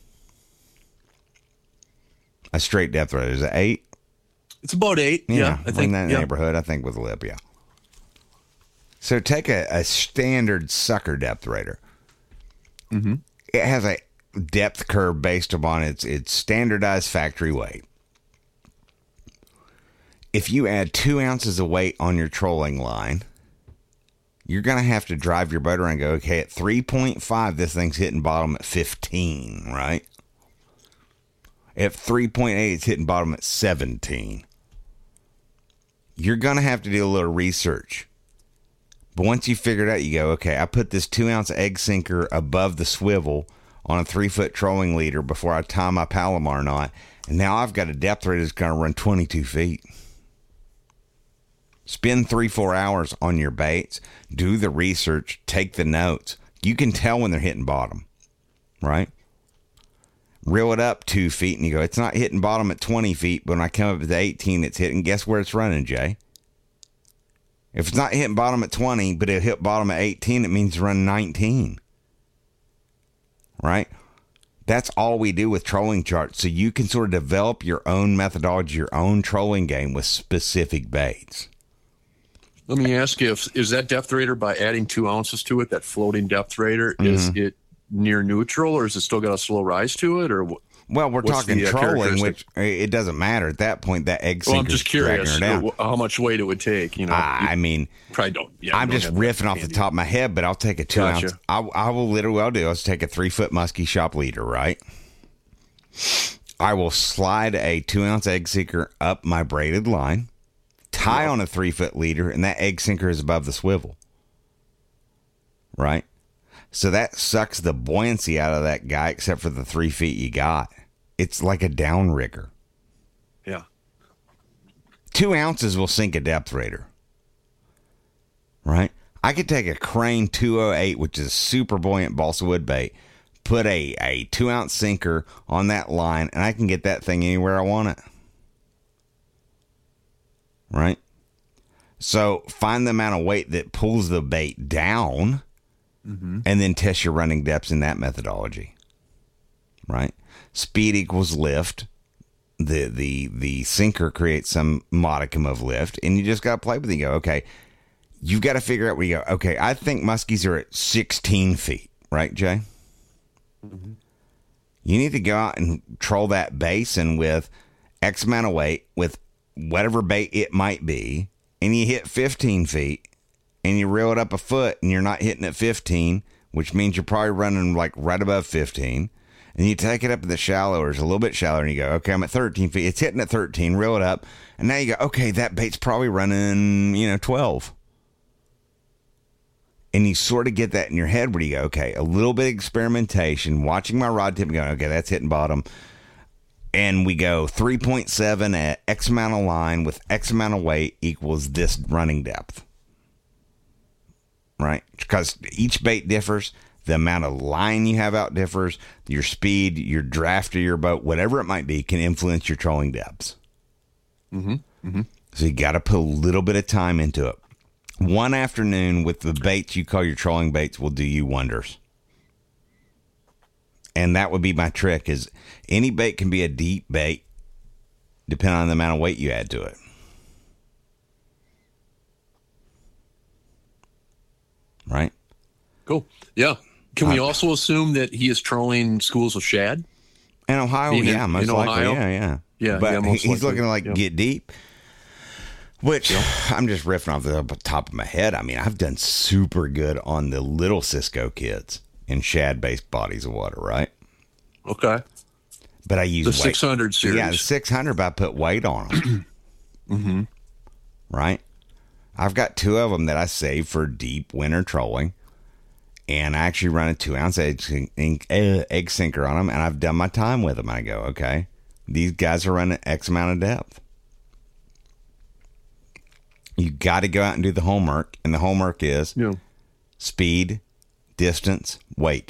A straight depth rater. Is it eight? It's about eight. Yeah, yeah I think in that yeah. neighborhood, I think, with a lip, yeah. So take a, a standard sucker depth rater. Mm-hmm. It has a depth curve based upon its its standardized factory weight. If you add two ounces of weight on your trolling line, you're going to have to drive your boat around and go, okay, at three point five, this thing's hitting bottom at fifteen, right? At three point eight, it's hitting bottom at seventeen. You're going to have to do a little research. But once you figure it out, you go, okay, I put this two ounce egg sinker above the swivel on a three-foot trolling leader before I tie my Palomar knot, and now I've got a depth rater that's going to run twenty-two feet. Spend three, four hours on your baits. Do the research. Take the notes. You can tell when they're hitting bottom, right? Reel it up two feet, and you go, it's not hitting bottom at twenty feet, but when I come up to eighteen, it's hitting. Guess where it's running, Jay? If it's not hitting bottom at twenty, but it hit bottom at eighteen, it means it's running nineteen. Right? That's all we do with trolling charts. So you can sort of develop your own methodology, your own trolling game with specific baits. Let me ask you, if, is that depth rater, by adding two ounces to it, that floating depth rater, mm-hmm. is it near neutral, or has it still got a slow rise to it? Or Well, we're What's talking the, uh, trolling, which it doesn't matter at that point. That egg sinker. Well, I'm just curious it down. how much weight it would take. You know, I, I mean, probably don't. Yeah, I'm don't just have riffing that off the handy. top of my head, but I'll take a two Gotcha. ounce. I, I will literally, I'll do. I'll take a three foot muskie shop leader, right? I will slide a two ounce egg sinker up my braided line, tie Yeah. on a three foot leader, and that egg sinker is above the swivel, right? So that sucks the buoyancy out of that guy, except for the three feet you got. It's like a downrigger. Yeah. Two ounces will sink a depth raider. Right? I could take a Crane two oh eight, which is a super buoyant balsa wood bait, put a, a two ounce sinker on that line, and I can get that thing anywhere I want it. Right? So find the amount of weight that pulls the bait down, mm-hmm. and then test your running depths in that methodology. Right? Speed equals lift. The the the sinker creates some modicum of lift, and you just got to play with it and go, okay, you've got to figure out where you go, okay, I think muskies are at sixteen feet, right, Jay? Mm-hmm. You need to go out and troll that basin with X amount of weight, with whatever bait it might be, and you hit fifteen feet, and you reel it up a foot, and you're not hitting at fifteen, which means you're probably running like right above fifteen, and you take it up to the shallower, it's a little bit shallower, and you go, okay, I'm at thirteen feet, it's hitting at thirteen, reel it up, and now you go, okay, that bait's probably running, you know, twelve. And you sort of get that in your head where you go, okay, a little bit of experimentation, watching my rod tip and going, okay, that's hitting bottom. And we go three point seven at X amount of line with X amount of weight equals this running depth. Right? Because each bait differs. The amount of line you have out differs. Your speed, your draft of your boat, whatever it might be, can influence your trolling depths. Mm-hmm. Mm-hmm. So you got to put a little bit of time into it. One afternoon with the baits you call your trolling baits will do you wonders. And that would be my trick, is any bait can be a deep bait depending on the amount of weight you add to it. Right? Cool. Yeah. Can we also assume that he is trolling schools of shad? In Ohio, in, yeah, most in likely. Ohio? Yeah, yeah. Yeah, but yeah, most he's likely. looking to like yeah. get deep. Which, yeah. I'm just riffing off the top of my head. I mean, I've done super good on the little Cisco kids in shad-based bodies of water, right? Okay. But I use the weight. six hundred series. Yeah, the six hundred, but I put weight on them. Mm-hmm. Right? I've got two of them that I save for deep winter trolling. And I actually run a two-ounce egg, egg sinker on them, and I've done my time with them. I go, okay, these guys are running X amount of depth. You got to go out and do the homework, and the homework is yeah. speed, distance, weight.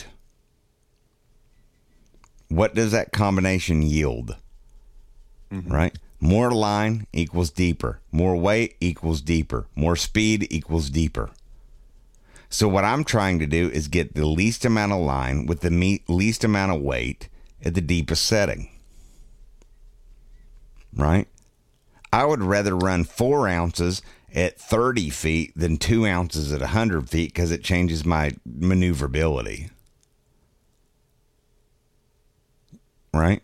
What does that combination yield? Mm-hmm. Right? More line equals deeper. More weight equals deeper. More speed equals deeper. So what I'm trying to do is get the least amount of line with the me- least amount of weight at the deepest setting. Right? I would rather run four ounces at thirty feet than two ounces at one hundred feet because it changes my maneuverability. Right?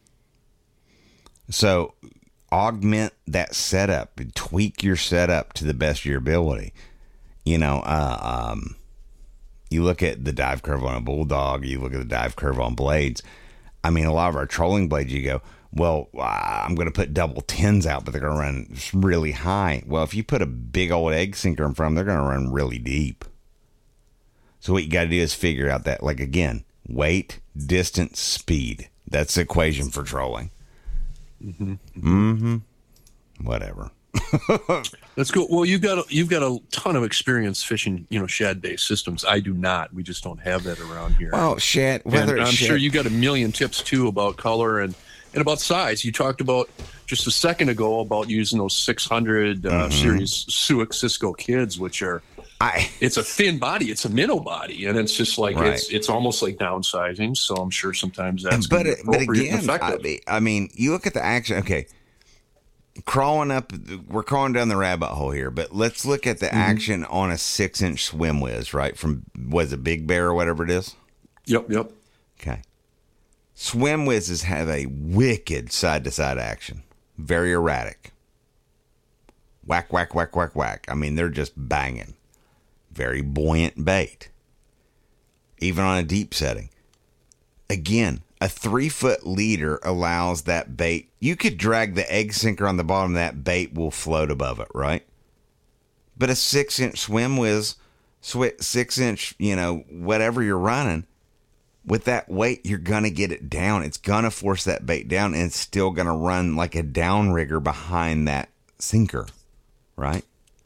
So augment that setup, tweak your setup to the best of your ability. You know, uh, um, you look at the dive curve on a bulldog, you look at the dive curve on blades. I mean, a lot of our trolling blades, you go, well, uh, I'm going to put double tens out, but they're going to run really high. Well, if you put a big old egg sinker in front of them, they're going to run really deep. So what you got to do is figure out that, like, again, weight, distance, speed. That's the equation for trolling. Mm-hmm. Mm-hmm. Whatever. That's cool. Well, you've got a, you've got a ton of experience fishing, you know, shad-based systems. I do not. We just don't have that around here. Well, shad. Whether and it's I'm shad. sure you got a million tips too about color and, and about size. You talked about just a second ago about using those six hundred uh, mm-hmm. series Suick Cisco kids, which are I. It's a thin body. It's a minnow body, and it's just like Right. it's it's almost like downsizing. So I'm sure sometimes that's but gonna be it- but appropriate and again, I effective. mean, I mean, you look at the action. Okay, crawling up, we're crawling down the rabbit hole here, but let's look at the Mm-hmm. action on a six-inch swim whiz, right? From was it Big Bear or whatever it is? Yep, yep. Okay, swim whizzes have a wicked side-to-side action, very erratic. Whack, whack, whack, whack, whack. I mean, they're just banging. Very buoyant bait, even on a deep setting. Again, a three-foot leader allows that bait. You could drag the egg sinker on the bottom, that bait will float above it, right? But a six-inch swim whiz swi- six inch, you know, whatever you're running, with that weight, you're going to get it down. It's going to force that bait down, and it's still going to run like a downrigger behind that sinker, right?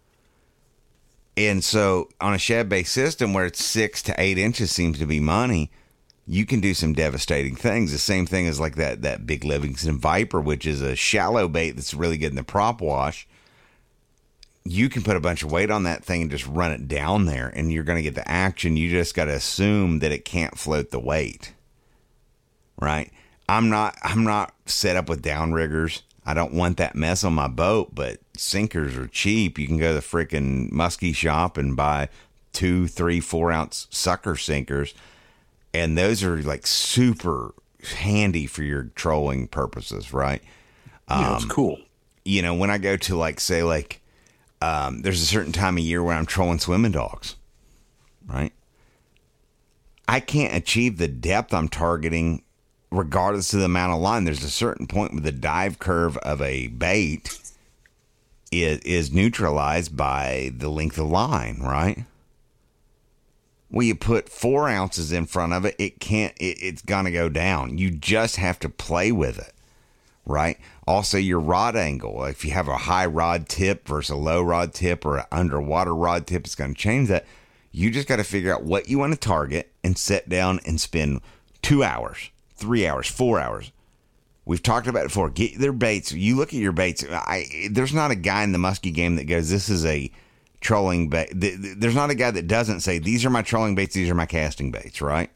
And so on a shad-based system where it's six to eight inches seems to be money, you can do some devastating things. The same thing as like that that big Livingston Viper, which is a shallow bait that's really good in the prop wash. You can put a bunch of weight on that thing and just run it down there, and you're going to get the action. You just got to assume that it can't float the weight, right? I'm not I'm not set up with downriggers. I don't want that mess on my boat, but sinkers are cheap. You can go to the freaking muskie shop and buy two, three, four ounce sucker sinkers, and those are like super handy for your trolling purposes, right? Yeah, it's Um, cool. You know, when I go to like, say, like, um, there's a certain time of year where I'm trolling swimming dogs, right? I can't achieve the depth I'm targeting regardless of the amount of line. There's a certain point where the dive curve of a bait is, is neutralized by the length of line, right? Well, you put four ounces in front of it, it can't, it, it's going to go down. You just have to play with it, right? Also, your rod angle. If you have a high rod tip versus a low rod tip or an underwater rod tip, it's going to change that. You just got to figure out what you want to target and sit down and spend two hours, three hours, four hours. We've talked about it before. Get their baits. You look at your baits. I, there's not a guy in the muskie game that goes, this is a trolling bait. There's not a guy that doesn't say, these are my trolling baits, these are my casting baits, right?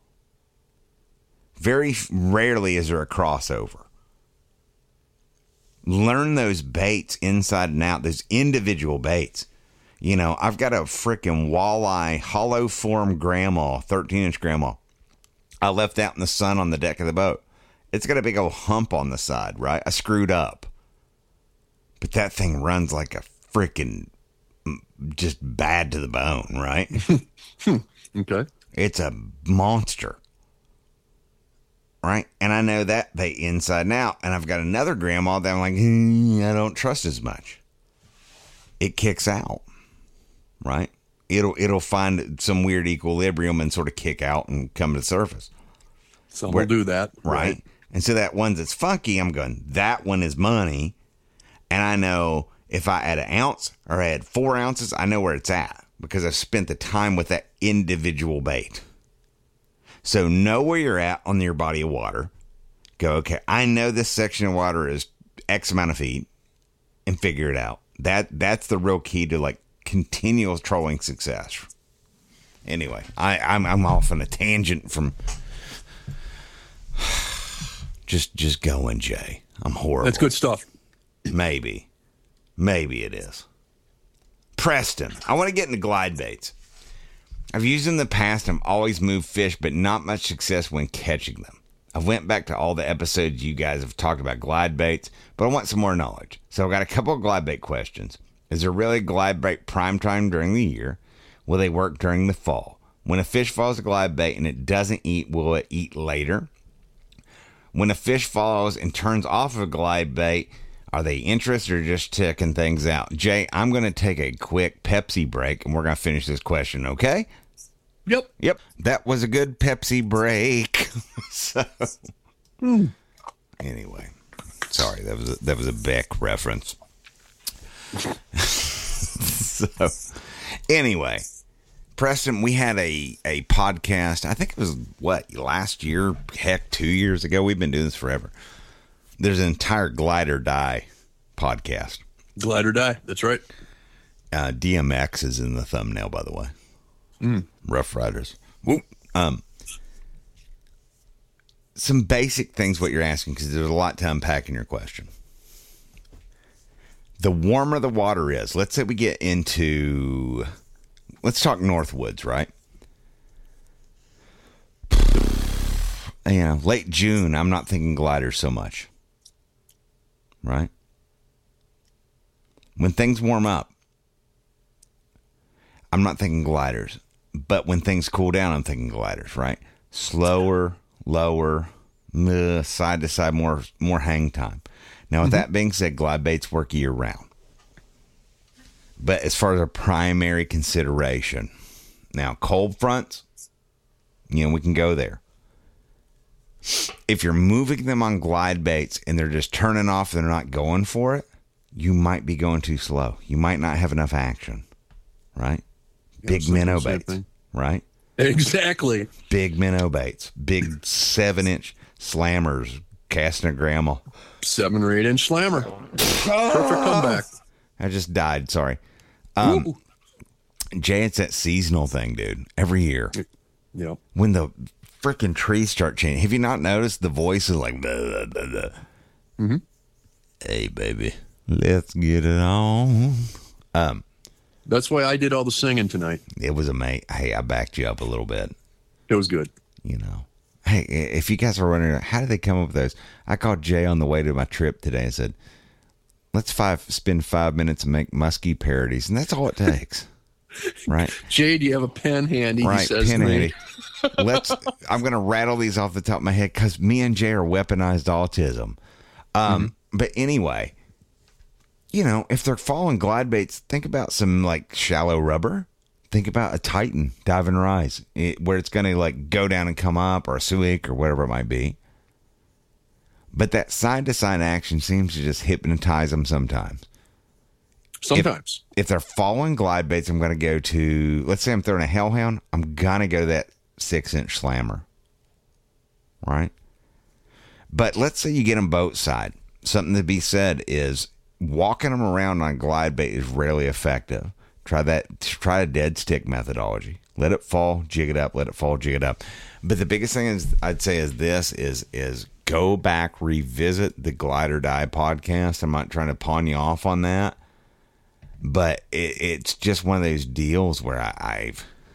Very rarely is there a crossover. Learn those baits inside and out, those individual baits. You know, I've got a freaking walleye hollow form grandma, thirteen inch grandma. I left out in the sun on the deck of the boat. It's got a big old hump on the side, right? I screwed up. But that thing runs like a freaking just bad to the bone, right? Okay. It's a monster. Right? And I know that they inside and out. And I've got another grandma that I'm like, mm, I don't trust as much. It kicks out. Right? It'll it'll find some weird equilibrium and sort of kick out and come to the surface. Some Where- will do that. Right? And so that one that's funky, I'm going, that one is money. And I know if I add an ounce or I add four ounces, I know where it's at because I've spent the time with that individual bait. So know where you're at on your body of water. Go, okay, I know this section of water is X amount of feet, and figure it out. That That's the real key to like continual trolling success. Anyway, I, I'm, I'm off on a tangent from just just going, Jay. I'm horrible. That's good stuff. Maybe. Maybe it is. Preston, I want to get into glide baits. I've used them in the past and I've always moved fish, but not much success when catching them. I went back to all the episodes you guys have talked about glide baits, but I want some more knowledge. So I've got a couple of glide bait questions. Is there really a glide bait prime time during the year? Will they work during the fall? When a fish follows a glide bait and it doesn't eat, will it eat later? When a fish follows and turns off of a glide bait, are they interested or just checking things out? Jay, I'm going to take a quick Pepsi break and we're going to finish this question, okay? Yep. Yep. That was a good Pepsi break. so, Hmm. Anyway, sorry, that was a, that was a Beck reference. so, anyway, Preston, we had a, a podcast. I think it was, what, last year? Heck, two years ago. We've been doing this forever. There's an entire Glide or Die podcast. Glide or Die. That's right. Uh, D M X is in the thumbnail, by the way. Mm. Rough Riders. Whoop. Um, some basic things what you're asking, because there's a lot to unpack in your question. The warmer the water is, let's say we get into, let's talk Northwoods, right? You know, late June, I'm not thinking gliders so much. Right? When things warm up, I'm not thinking gliders. But when things cool down, I'm thinking gliders, right? Slower, lower, meh, side to side, more more hang time. Now, with mm-hmm. that being said, glide baits work year round. But as far as a primary consideration, Now, cold fronts, you know, we can go there. If you're moving them on glide baits and they're just turning off and they're not going for it, you might be going too slow. You might not have enough action, right? Yeah, Big minnow baits, thing. right? Exactly. Big minnow baits, big seven-inch slammers, casting a grandma. Seven or eight inch slammer. Perfect comeback. I just died. Sorry. Um, Ooh. Jay, it's that seasonal thing, dude. Every year. Yeah. When the freaking trees start changing. Have you not noticed the voice is like, blah, blah, blah, blah. Mm-hmm. Hey, baby, let's get it on. Um, That's why I did all the singing tonight. It was amazing. Hey, I backed you up a little bit. It was good. You know. Hey, if you guys are wondering, how did they come up with those? I called Jay on the way to my trip today and said, let's five spend five minutes and make muskie parodies. And that's all it takes. Right? Jay, do you have a pen handy? Right, He says pen to me. handy. Let's. I'm going to rattle these off the top of my head because me and Jay are weaponized autism. Um, mm-hmm. But anyway, you know, if they're falling glide baits, think about some like shallow rubber. Think about a Titan dive and rise, it, where it's going to like go down and come up, or a Suic or whatever it might be. But that side to side action seems to just hypnotize them sometimes. Sometimes. If, if they're falling glide baits, I'm going to go to, let's say I'm throwing a hellhound, I'm going to go to that six inch slammer. Right? But let's say you get them boat side. Something to be said is walking them around on glide bait is rarely effective. Try that, try a dead stick methodology. Let it fall, jig it up, let it fall, jig it up. But the biggest thing is, I'd say is this, is, is go back, revisit the Glide or Die podcast. I'm not trying to pawn you off on that. But it, it's just one of those deals where I,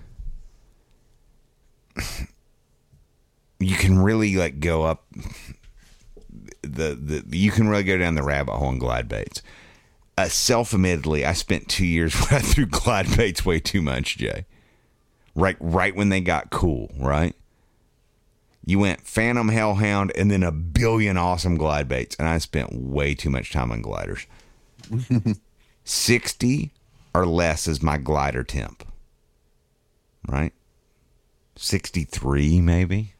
I've, you can really like go up the, the, you can really go down the rabbit hole in glide baits. Uh, self-admittedly, I spent two years where I threw glide baits way too much, Jay. Right, right when they got cool, right? You went Phantom, Hellhound, and then a billion awesome glide baits, and I spent way too much time on gliders. sixty or less is my glider temp, right? sixty-three maybe.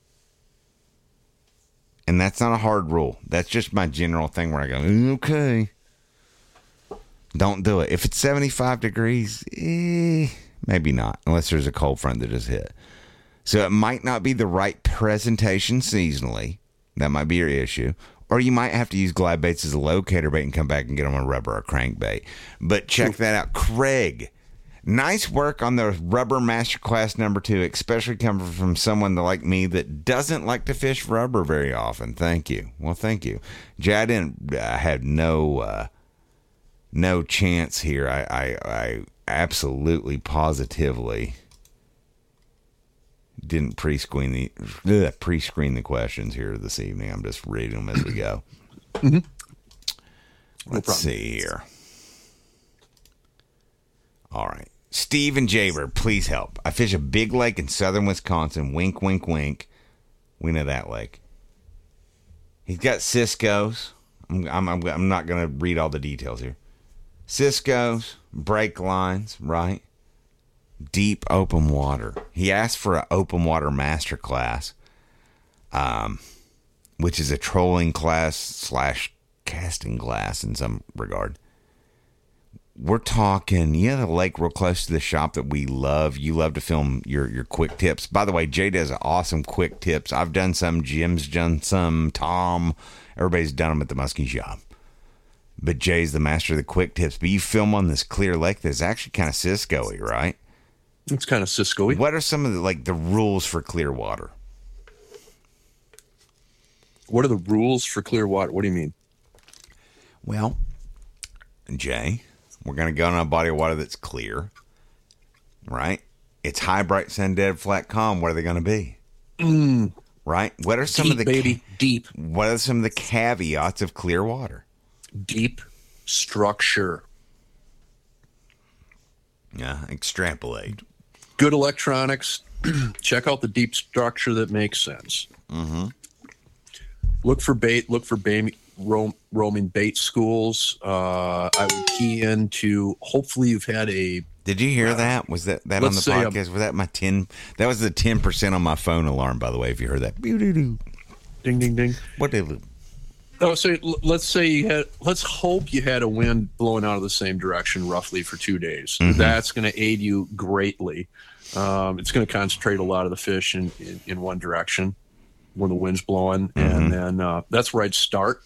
And that's not a hard rule. That's just my general thing where I go, okay. Don't do it. If it's seventy-five degrees, eh, maybe not, unless there's a cold front that just hit. So it might not be the right presentation seasonally. That might be your issue. Or you might have to use glide baits as a locator bait and come back and get them on rubber or crankbait. But check that out. Craig, nice work on the rubber masterclass number two, especially coming from someone like me that doesn't like to fish rubber very often. Thank you. Well, thank you. Jay, I didn't, I had no... Uh, No chance here. I, I, I absolutely, positively didn't pre-screen the ugh, pre-screen the questions here this evening. I'm just reading them as we go. Mm-hmm. Let's No see here. All right. Steve and Jaybird, please help. I fish a big lake in southern Wisconsin. Wink, wink, wink. We know that lake. He's got Cisco's. I'm, I'm, I'm, I'm not going to read all the details here. Cisco's, brake lines, right? Deep open water. He asked for an open water master class, um, which is a trolling class slash casting class in some regard. We're talking, yeah, the lake real close to the shop that we love. You love to film your, your quick tips. By the way, Jay does awesome quick tips. I've done some. Jim's done some. Tom. Everybody's done them at the Muskie Shop. But Jay's the master of the quick tips. But you film on this clear lake that's actually kind of Cisco-y, right? It's kind of Cisco-y. What are some of the like the rules for clear water? What are the rules for clear water? What do you mean? Well, Jay, we're going to go on a body of water that's clear, right? It's high, bright, sun, dead, flat, calm. What are they going to be? Mm. Right? What are some deep, of the baby, ca- deep? What are some of the caveats of clear water? Deep structure. Yeah, extrapolate. Good electronics. Check out the deep structure that makes sense. Mm-hmm. Look for bait. Look for bait, roam, roaming bait schools. Uh, I would key into. Hopefully, you've had a Did you hear that? Was that, that on Let's the say, um, podcast? Was that my ten? That was the ten percent on my phone alarm, by the way, if you heard that. Ding, ding, ding. What did it? Oh, so let's say you had, let's hope you had a wind blowing out of the same direction roughly for two days. Mm-hmm. That's going to aid you greatly. Um, it's going to concentrate a lot of the fish in, in, in one direction when the wind's blowing. Mm-hmm. And then uh, that's where I'd start.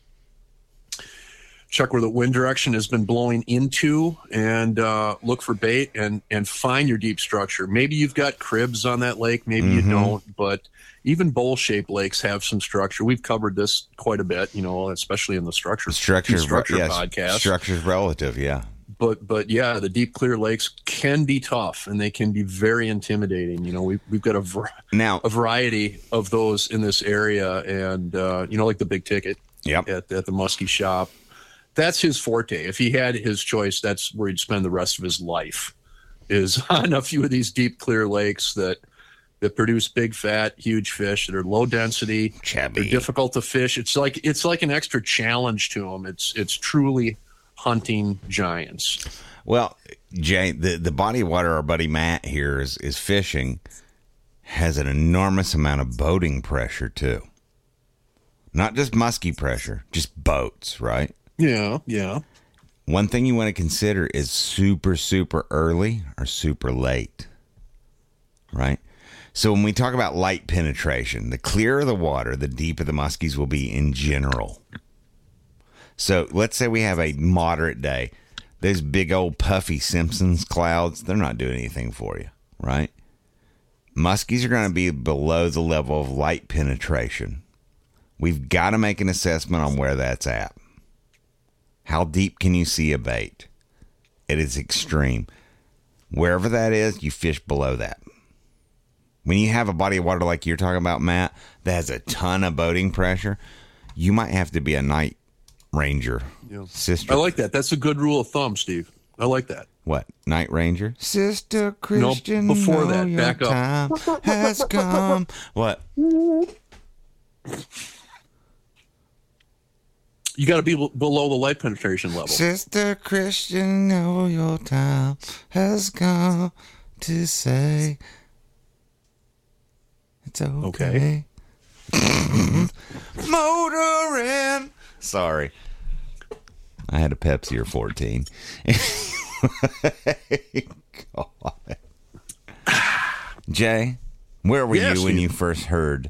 Check where the wind direction has been blowing into and uh, look for bait and, and find your deep structure. Maybe you've got cribs on that lake. Maybe mm-hmm. you don't. But even bowl-shaped lakes have some structure. We've covered this quite a bit, you know, especially in the structure, structure, structure yeah, podcast. Structure's relative, yeah. But, but yeah, the deep, clear lakes can be tough, and they can be very intimidating. You know, we've, we've got a, ver- now, a variety of those in this area, and, uh, you know, like the Big Ticket yep. at, at the Muskie shop. That's his forte. If he had his choice, that's where he'd spend the rest of his life, is on a few of these deep, clear lakes that that produce big, fat, huge fish that are low density. Chubby. They're difficult to fish. It's like it's like an extra challenge to them. It's it's truly hunting giants. Well, Jay, the the body of water our buddy Matt here is is fishing has an enormous amount of boating pressure too. Not just musky pressure, just boats, right? Yeah, yeah. One thing you want to consider is super, super early or super late, right? So when we talk about light penetration, the clearer the water, the deeper the muskies will be in general. So let's say we have a moderate day. Those big old puffy Simpsons clouds, they're not doing anything for you, right? Muskies are going to be below the level of light penetration. We've got to make an assessment on where that's at. How deep can you see a bait? It is extreme. Wherever that is, you fish below that. When you have a body of water like you're talking about, Matt, that has a ton of boating pressure, you might have to be a night ranger. Yeah. Sister. I like that. That's a good rule of thumb, Steve. I like that. What? Night ranger? Sister Christian. No, before know that, your back up. Time has come. What? You got to be below the light penetration level. Sister Christian, know your time has come to say it's okay. Okay. Motoring. Sorry. I had a Pepsi or fourteen. God. Jay, where were yes, you when you... you first heard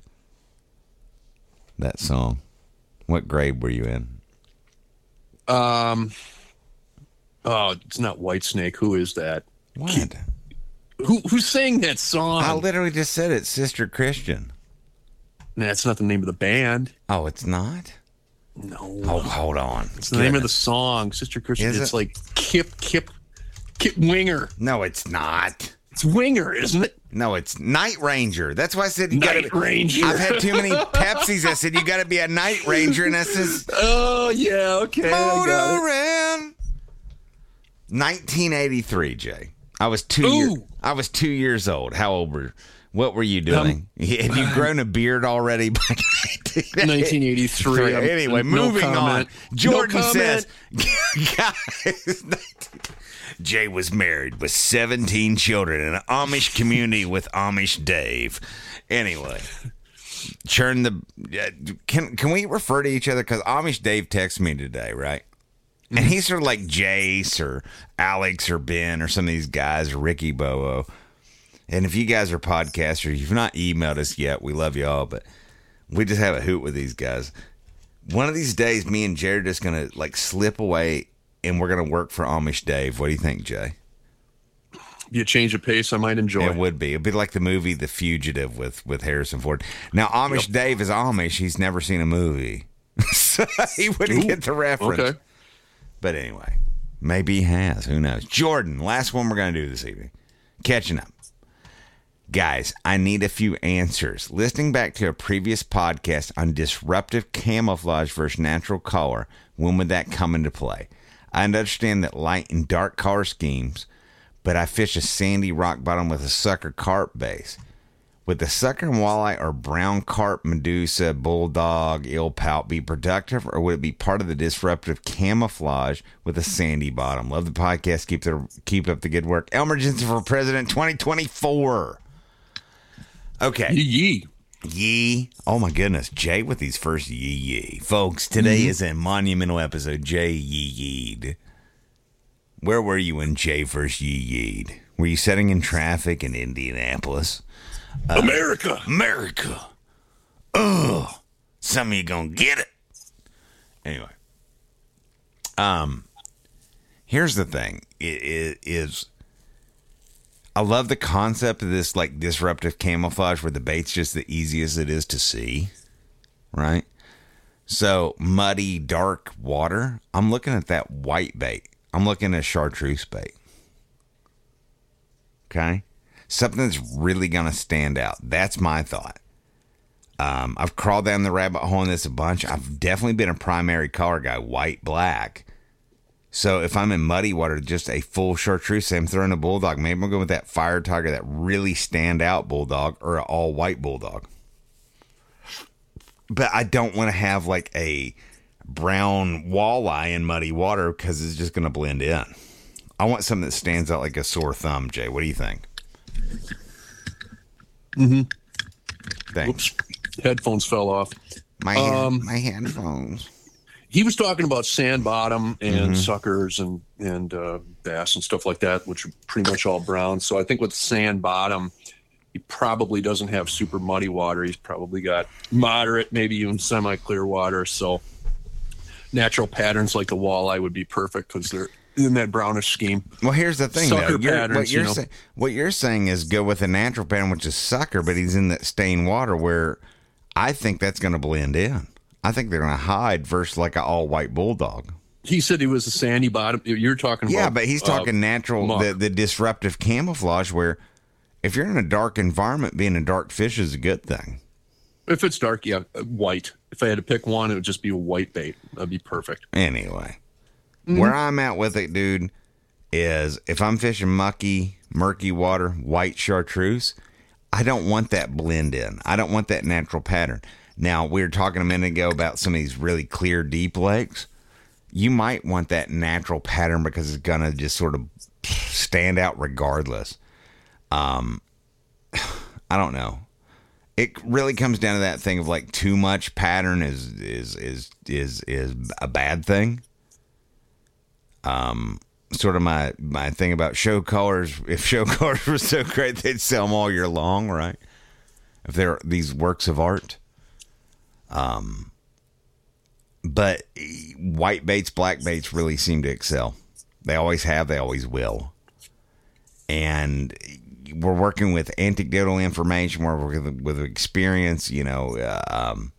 that song? What grade were you in? Um. Oh, it's not Whitesnake. Who is that? What? Who who sang that song? I literally just said it, Sister Christian. Nah, that's not the name of the band. Oh, it's not? No. Oh, hold on. It's the name of the song, Sister Christian. Is it's it? like Kip Kip Kip Winger. No, it's not. It's Winger, isn't it? No, it's Night Ranger. That's why I said you got Night to Ranger. I've had too many Pepsis. I said you got to be a Night Ranger, and I says, oh yeah, okay, I got it. Motoring. nineteen eighty-three, Jay. I was two. Ooh. Year, I was two years old. How old were? What were you doing? Um, Had you grown a beard already by nineteen eighty-three? Um, Anyway, no moving comment. on. Jordan no says, guys, Jay was married with seventeen children in an Amish community with Amish Dave. Anyway, churn the. Uh, can can we refer to each other? Because Amish Dave texted me today, right? And he's sort of like Jace or Alex or Ben or some of these guys, or Ricky Bowo. And if you guys are podcasters, you've not emailed us yet, we love you all, but we just have a hoot with these guys. One of these days, me and Jared are just going to like slip away and we're going to work for Amish Dave. What do you think, Jay? Be a change of pace I might enjoy. It would be. It'd be like the movie The Fugitive with, with Harrison Ford. Now, Amish yep. Dave is Amish. He's never seen a movie. So he wouldn't Ooh, get the reference. Okay. But anyway, maybe he has. Who knows? Jordan, last one we're going to do this evening. Catching up. Guys, I need a few answers. Listening back to a previous podcast on disruptive camouflage versus natural color, when would that come into play? I understand that light and dark color schemes, but I fish a sandy rock bottom with a sucker carp base. Would the sucker and walleye or brown carp, medusa, bulldog, eel pout be productive, or would it be part of the disruptive camouflage with a sandy bottom? Love the podcast. Keep the keep up the good work. Elmer Jensen for president twenty twenty-four. Okay. Yee yee. Yee. Oh my goodness. Jay with these first yee yee. Folks, today mm-hmm. is a monumental episode. Jay yee yeed. Where were you when Jay first yee yeed? Were you sitting in traffic in Indianapolis? Uh, America. America. Oh, some of you gonna get it. Anyway. Um, here's the thing. It, it is I love the concept of this like disruptive camouflage where the bait's just the easiest it is to see. Right? So muddy, dark water. I'm looking at that white bait. I'm looking at chartreuse bait. Okay? Something that's really going to stand out. That's my thought. Um, I've crawled down the rabbit hole in this a bunch. I've definitely been a primary color guy, white, black. So if I'm in muddy water, just a full chartreuse, say I'm throwing a bulldog. Maybe I'm going with that fire tiger, that really stand out bulldog, or an all white bulldog. But I don't want to have like a brown walleye in muddy water because it's just going to blend in. I want something that stands out like a sore thumb, Jay. What do you think? Mm-hmm. Thanks. Oops. Headphones fell off. My um, my headphones. He was talking about sand bottom and mm-hmm. suckers and and uh, bass and stuff like that, which are pretty much all brown. So I think with sand bottom, he probably doesn't have super muddy water. He's probably got moderate, maybe even semi-clear water. So natural patterns like the walleye would be perfect because they're in that brownish scheme. Well, here's the thing, sucker though. You're, patterns, what, you're you know? say, what you're saying is go with a natural pattern, which is sucker, but he's in that stained water where I think that's going to blend in. I think they're going to hide versus like an all-white bulldog. He said he was a sandy bottom. You're talking about... Yeah, but he's talking uh, natural, the, the disruptive camouflage where if you're in a dark environment, being a dark fish is a good thing. If it's dark, yeah, white. If I had to pick one, it would just be a white bait. That'd be perfect. Anyway. Mm-hmm. Where I'm at with it, dude, is if I'm fishing mucky, murky water, white chartreuse, I don't want that blend in. I don't want that natural pattern. Now, we were talking a minute ago about some of these really clear, deep lakes. You might want that natural pattern because it's going to just sort of stand out regardless. Um, I don't know. It really comes down to that thing of like too much pattern is is is is is a bad thing. Um, sort of my, my thing about show colors. If show colors were so great, they'd sell them all year long, right? If they're these works of art. Um, but white baits, black baits really seem to excel. They always have, they always will. And we're working with anecdotal information, we're working with, with experience, you know, uh, um,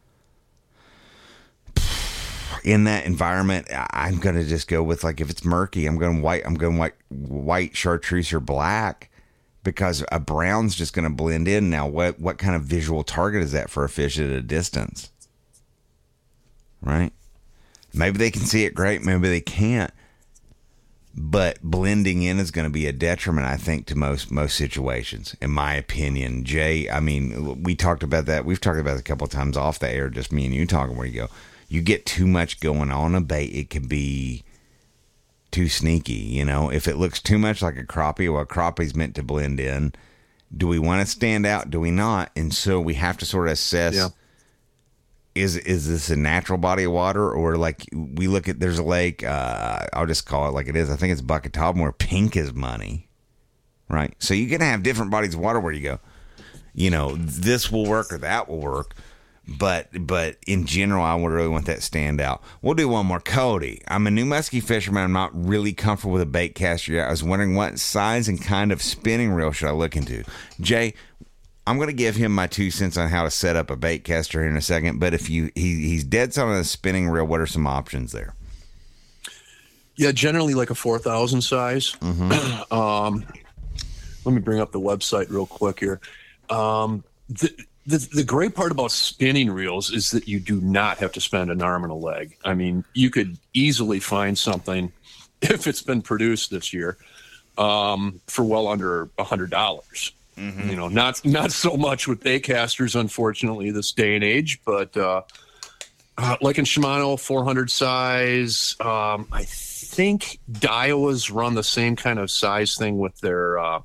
in that environment, I'm going to just go with like, if it's murky, I'm going white, I'm going white, white chartreuse or black because a brown's just going to blend in. Now, what, what kind of visual target is that for a fish at a distance? Right? Maybe they can see it great. Maybe they can't. But blending in is going to be a detriment, I think, to most most situations, in my opinion. Jay, I mean, we talked about that. We've talked about it a couple of times off the air, just me and you talking, where you go, you get too much going on a bait, it can be too sneaky, you know? If it looks too much like a crappie, well, a crappie's meant to blend in. Do we want to stand out? Do we not? And so we have to sort of assess, yeah. is is this a natural body of water? Or like we look at, there's a lake, uh, I'll just call it like it is. I think it's Bucket Top where pink is money, right? So you're going to have different bodies of water where you go, you know, this will work or that will work. But but in general, I would really want that stand out. We'll do one more. Cody, I'm a new muskie fisherman. I'm not really comfortable with a bait caster yet. I was wondering what size and kind of spinning reel should I look into. Jay, I'm going to give him my two cents on how to set up a bait caster here in a second. But if you he, he's dead set on a spinning reel, what are some options there? Yeah, generally like a four thousand size. Mm-hmm. um, let me bring up the website real quick here. Um, the, The, the great part about spinning reels is that you do not have to spend an arm and a leg. I mean, you could easily find something, if it's been produced this year, um, for well under one hundred dollars. Mm-hmm. You know, not not so much with baitcasters, unfortunately, this day and age. But uh, uh, like in Shimano, four hundred size. Um, I think Daiwas run the same kind of size thing with their. Uh,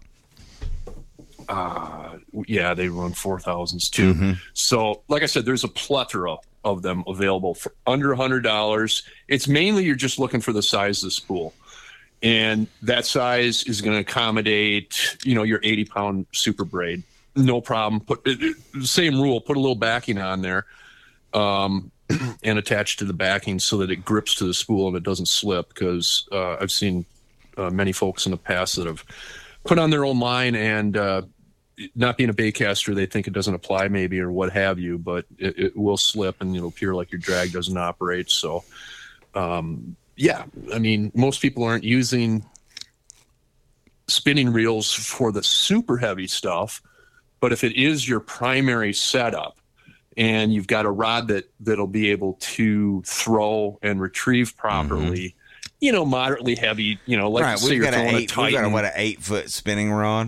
uh, yeah, they run four thousands too. Mm-hmm. So, like I said, there's a plethora of them available for under a hundred dollars. It's mainly you're just looking for the size of the spool. And that size is going to accommodate, you know, your eighty pound super braid. No problem. Put same rule, put a little backing on there um, and attach to the backing so that it grips to the spool and it doesn't slip. Because uh, I've seen uh, many folks in the past that have put on their own line and uh, not being a baitcaster, they think it doesn't apply maybe or what have you, but it, it will slip and it'll appear like your drag doesn't operate. So, um, yeah, I mean, most people aren't using spinning reels for the super heavy stuff, but if it is your primary setup and you've got a rod that, that'll be able to throw and retrieve properly, mm-hmm. you know, moderately heavy, you know, like right, say we've you're got throwing an eight, a Titan. We've got a, what, an eight foot spinning rod?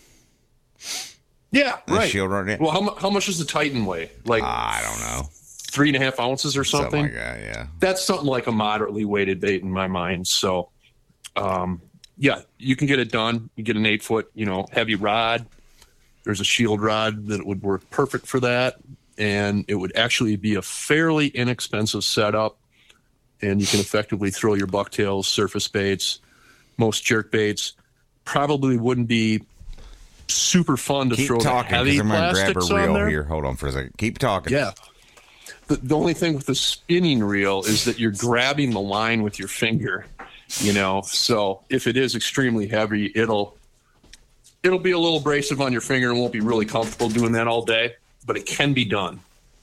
Yeah, and right. Shield rod, yeah. Well, how, mu- how much does the Titan weigh? Like, I don't know. Three and a half ounces or something. Something like that, yeah. That's something like a moderately weighted bait in my mind. So, um, yeah, you can get it done. You get an eight foot, you know, heavy rod. There's a Shield rod that would work perfect for that. And it would actually be a fairly inexpensive setup. And you can effectively throw your bucktails, surface baits, most jerk baits. Probably wouldn't be super fun to Keep throw talking, the heavy I'm gonna plastics grab a on reel there. here. Hold on for a second. Keep talking. Yeah. The, the only thing with the spinning reel is that you're grabbing the line with your finger, you know. So if it is extremely heavy, it'll it'll be a little abrasive on your finger and won't be really comfortable doing that all day. But it can be done.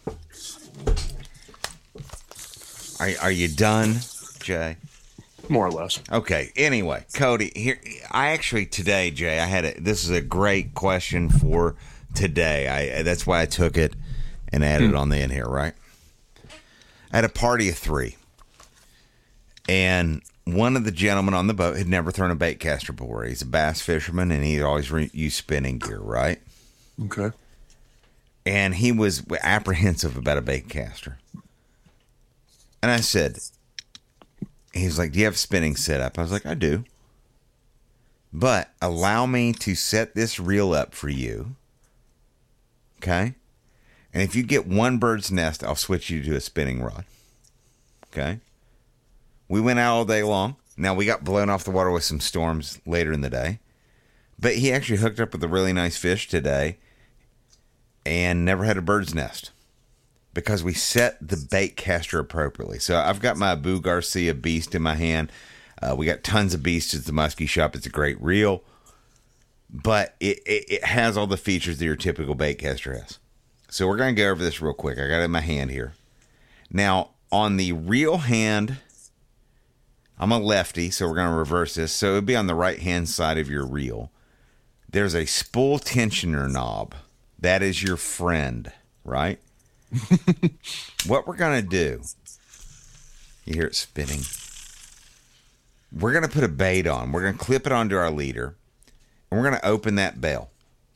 Are are you done, Jay? More or less. Okay. Anyway, Cody, here I actually today, Jay, I had a this is a great question for today. I that's why I took it and added hmm. it on the end here, right? I had a party of three, and one of the gentlemen on the boat had never thrown a bait caster before. He's a bass fisherman, and he always re- used spinning gear, right? Okay. And he was apprehensive about a bait caster. And I said, he's like, do you have spinning set up? I was like, I do. But allow me to set this reel up for you. Okay? And if you get one bird's nest, I'll switch you to a spinning rod. Okay? We went out all day long. Now, we got blown off the water with some storms later in the day. But he actually hooked up with a really nice fish today and never had a bird's nest because we set the bait caster appropriately. So I've got my Abu Garcia Beast in my hand. Uh, we got tons of Beasts at the Muskie Shop. It's a great reel. But it, it, it has all the features that your typical bait caster has. So we're going to go over this real quick. I got it in my hand here. Now, on the reel hand, I'm a lefty, so we're going to reverse this. So it would be on the right-hand side of your reel. There's a spool tensioner knob. That is your friend, right? What we're going to do, you hear it spinning. We're going to put a bait on. We're going to clip it onto our leader, and we're going to open that bail.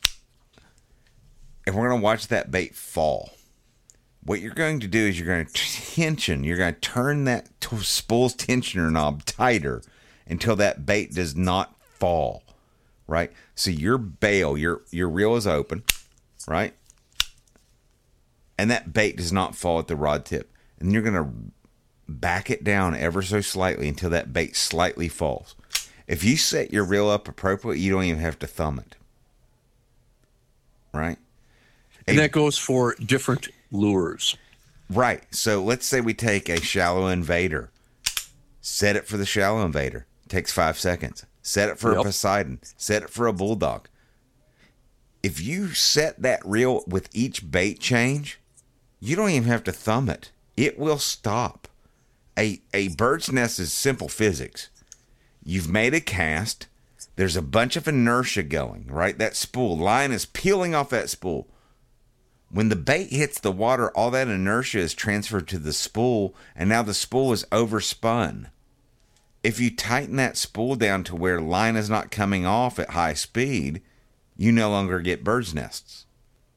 And we're going to watch that bait fall. What you're going to do is you're going to tension, you're going to turn that t- spool's tensioner knob tighter until that bait does not fall, right? So your bail, your your reel is open, right? And that bait does not fall at the rod tip. And you're going to back it down ever so slightly until that bait slightly falls. If you set your reel up appropriately, you don't even have to thumb it, right? And that goes for different lures. Right. So let's say we take a shallow invader. Set it for the shallow invader. Takes five seconds. Set it for yep. a Poseidon. Set it for a bulldog. If you set that reel with each bait change, you don't even have to thumb it. It will stop. A, a bird's nest is simple physics. You've made a cast. There's a bunch of inertia going, right? That spool. Line is peeling off that spool. When the bait hits the water, all that inertia is transferred to the spool, and now the spool is overspun. If you tighten that spool down to where line is not coming off at high speed, you no longer get bird's nests.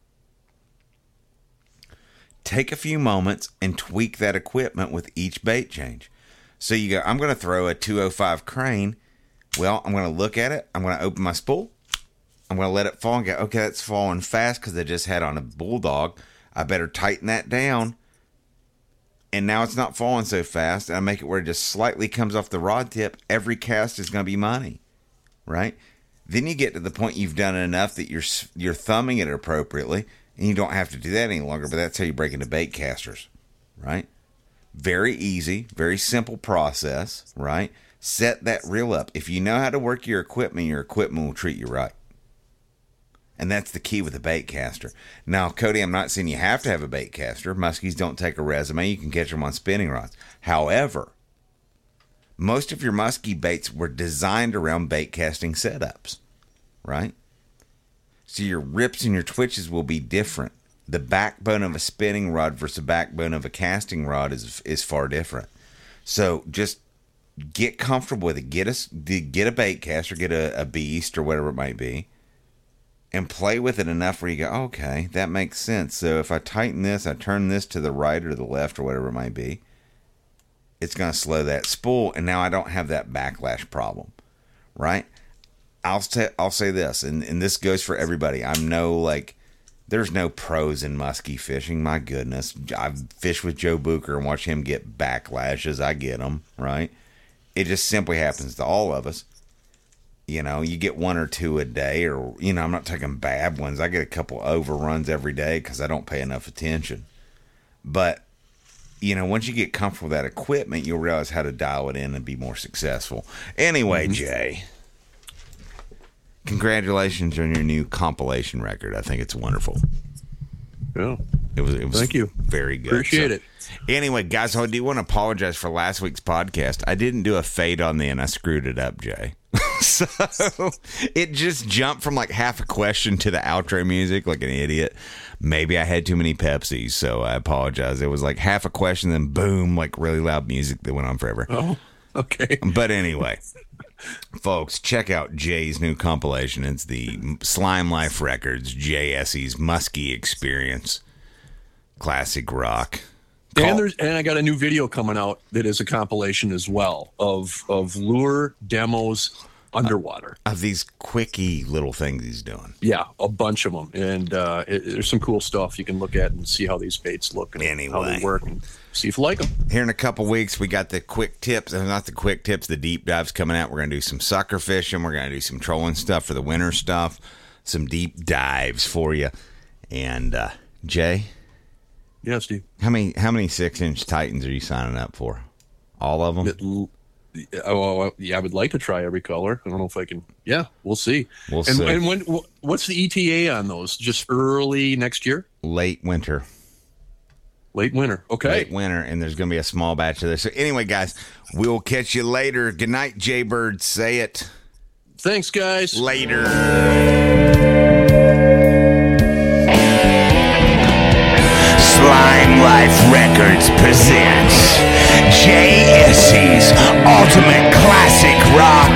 Take a few moments and tweak that equipment with each bait change. So you go, I'm going to throw a two oh five crane. Well, I'm going to look at it. I'm going to open my spool. I'm going to let it fall and go, okay, that's falling fast because I just had on a bulldog. I better tighten that down. And now it's not falling so fast. And I make it where it just slightly comes off the rod tip. Every cast is going to be money, right? Then you get to the point you've done it enough that you're you're thumbing it appropriately, and you don't have to do that any longer. But that's how you break into bait casters, right? Very easy, very simple process, right? Set that reel up. If you know how to work your equipment, your equipment will treat you right. And that's the key with a bait caster. Now, Cody, I'm not saying you have to have a bait caster. Muskies don't take a resume. You can catch them on spinning rods. However, most of your muskie baits were designed around bait casting setups, right? So your rips and your twitches will be different. The backbone of a spinning rod versus the backbone of a casting rod is is far different. So just get comfortable with it. Get a, get a bait caster, get a, a beast or whatever it might be, and play with it enough where you go, okay, that makes sense. So if I tighten this, I turn this to the right or the left or whatever it might be, it's going to slow that spool, and now I don't have that backlash problem, right? I'll say, I'll say this, and, and this goes for everybody. I'm no, like, there's no pros in muskie fishing. My goodness. I've fished with Joe Booker and watched him get backlashes. I get them, right? It just simply happens to all of us. You know, you get one or two a day, or, you know, I'm not taking bad ones. I get a couple overruns every day because I don't pay enough attention. But, you know, once you get comfortable with that equipment, you'll realize how to dial it in and be more successful. Anyway, mm-hmm. Jay, congratulations on your new compilation record. I think it's wonderful. Yeah. It was, it was Thank you. Very good. Appreciate so, it. Anyway, guys, I do want to apologize for last week's podcast. I didn't do a fade on the end. I screwed it up, Jay. So it just jumped from like half a question to the outro music like an idiot. Maybe I had too many Pepsis, so I apologize. It was like half a question, then boom, like really loud music that went on forever. Oh, okay. But anyway, folks, check out Jay's new compilation. It's the Slime Life Records, J S E's Muskie Experience, classic rock. Call- and there's and I got a new video coming out that is a compilation as well of of lure demos underwater. Uh, of these quickie little things he's doing. Yeah, a bunch of them. And uh, it, there's some cool stuff you can look at and see how these baits look and anyway. how they work and see if you like them. Here in a couple weeks, we got the quick tips. Uh, not the quick tips, the deep dives coming out. We're going to do some sucker fishing. We're going to do some trolling stuff for the winter stuff. Some deep dives for you. And, uh, Jay? Yeah, Steve. How many how many six-inch Titans are you signing up for? All of them? It, Oh, yeah, I would like to try every color. I don't know if I can. Yeah, we'll see. We'll and, see. And when? What's the E T A on those? Just early next year? Late winter. Late winter. Okay. Late winter, and there's going to be a small batch of this. So anyway, guys, we'll catch you later. Good night, Jaybird. Say it. Thanks, guys. Later. Slime Life Records presents J S E's Ultimate Classic Rock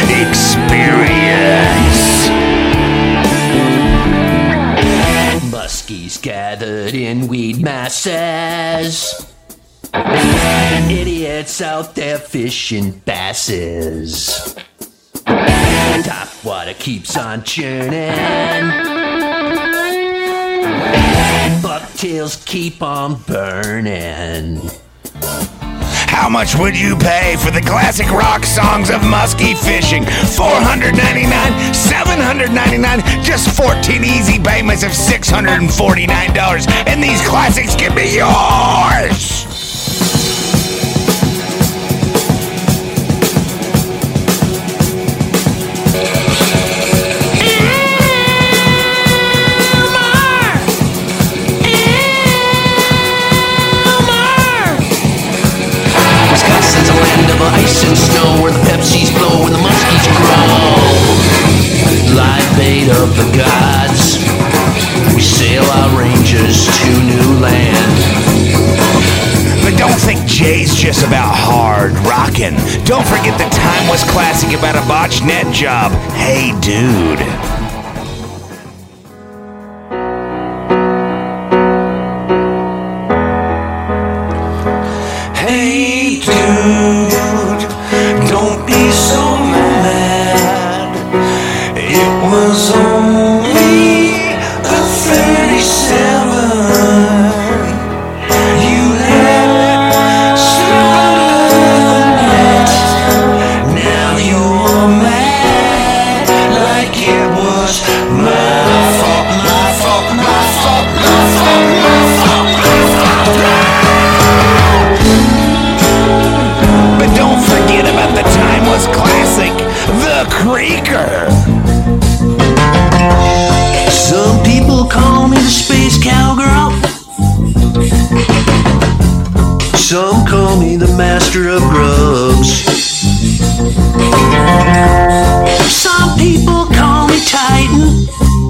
Experience. Muskies gathered in weed masses. Idiots out there fishing basses. Top water keeps on churning. Bucktails keep on burning. How much would you pay for the classic rock songs of muskie fishing? four hundred ninety-nine dollars, seven hundred ninety-nine dollars, just fourteen easy payments of six hundred forty-nine dollars, and these classics can be yours! Wisconsin's a land of ice and snow, where the Pepsis flow and the muskies grow. Live bait of the gods, we sail our rangers to new land. But don't think Jay's just about hard rockin'. Don't forget the Timeless Classic about a botched net job. Hey, dude. master of drugs. Some people call me Titan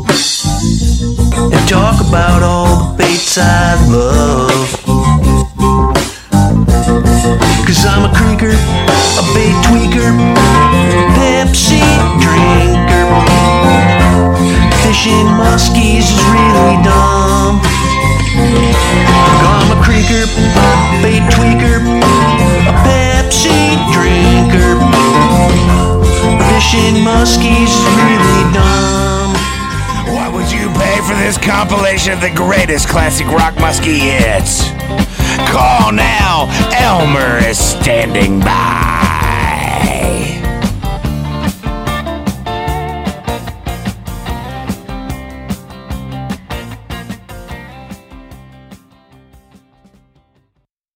and talk about all the baits I love. Cause I'm a creeker, a bait tweaker, Pepsi drinker. Fishing muskies is really dumb. I'm a creeker, bait tweaker, a Pepsi drinker. Fishing muskies is really dumb. What would you pay for this compilation of the greatest classic rock muskie hits? Call now, Elmer is standing by.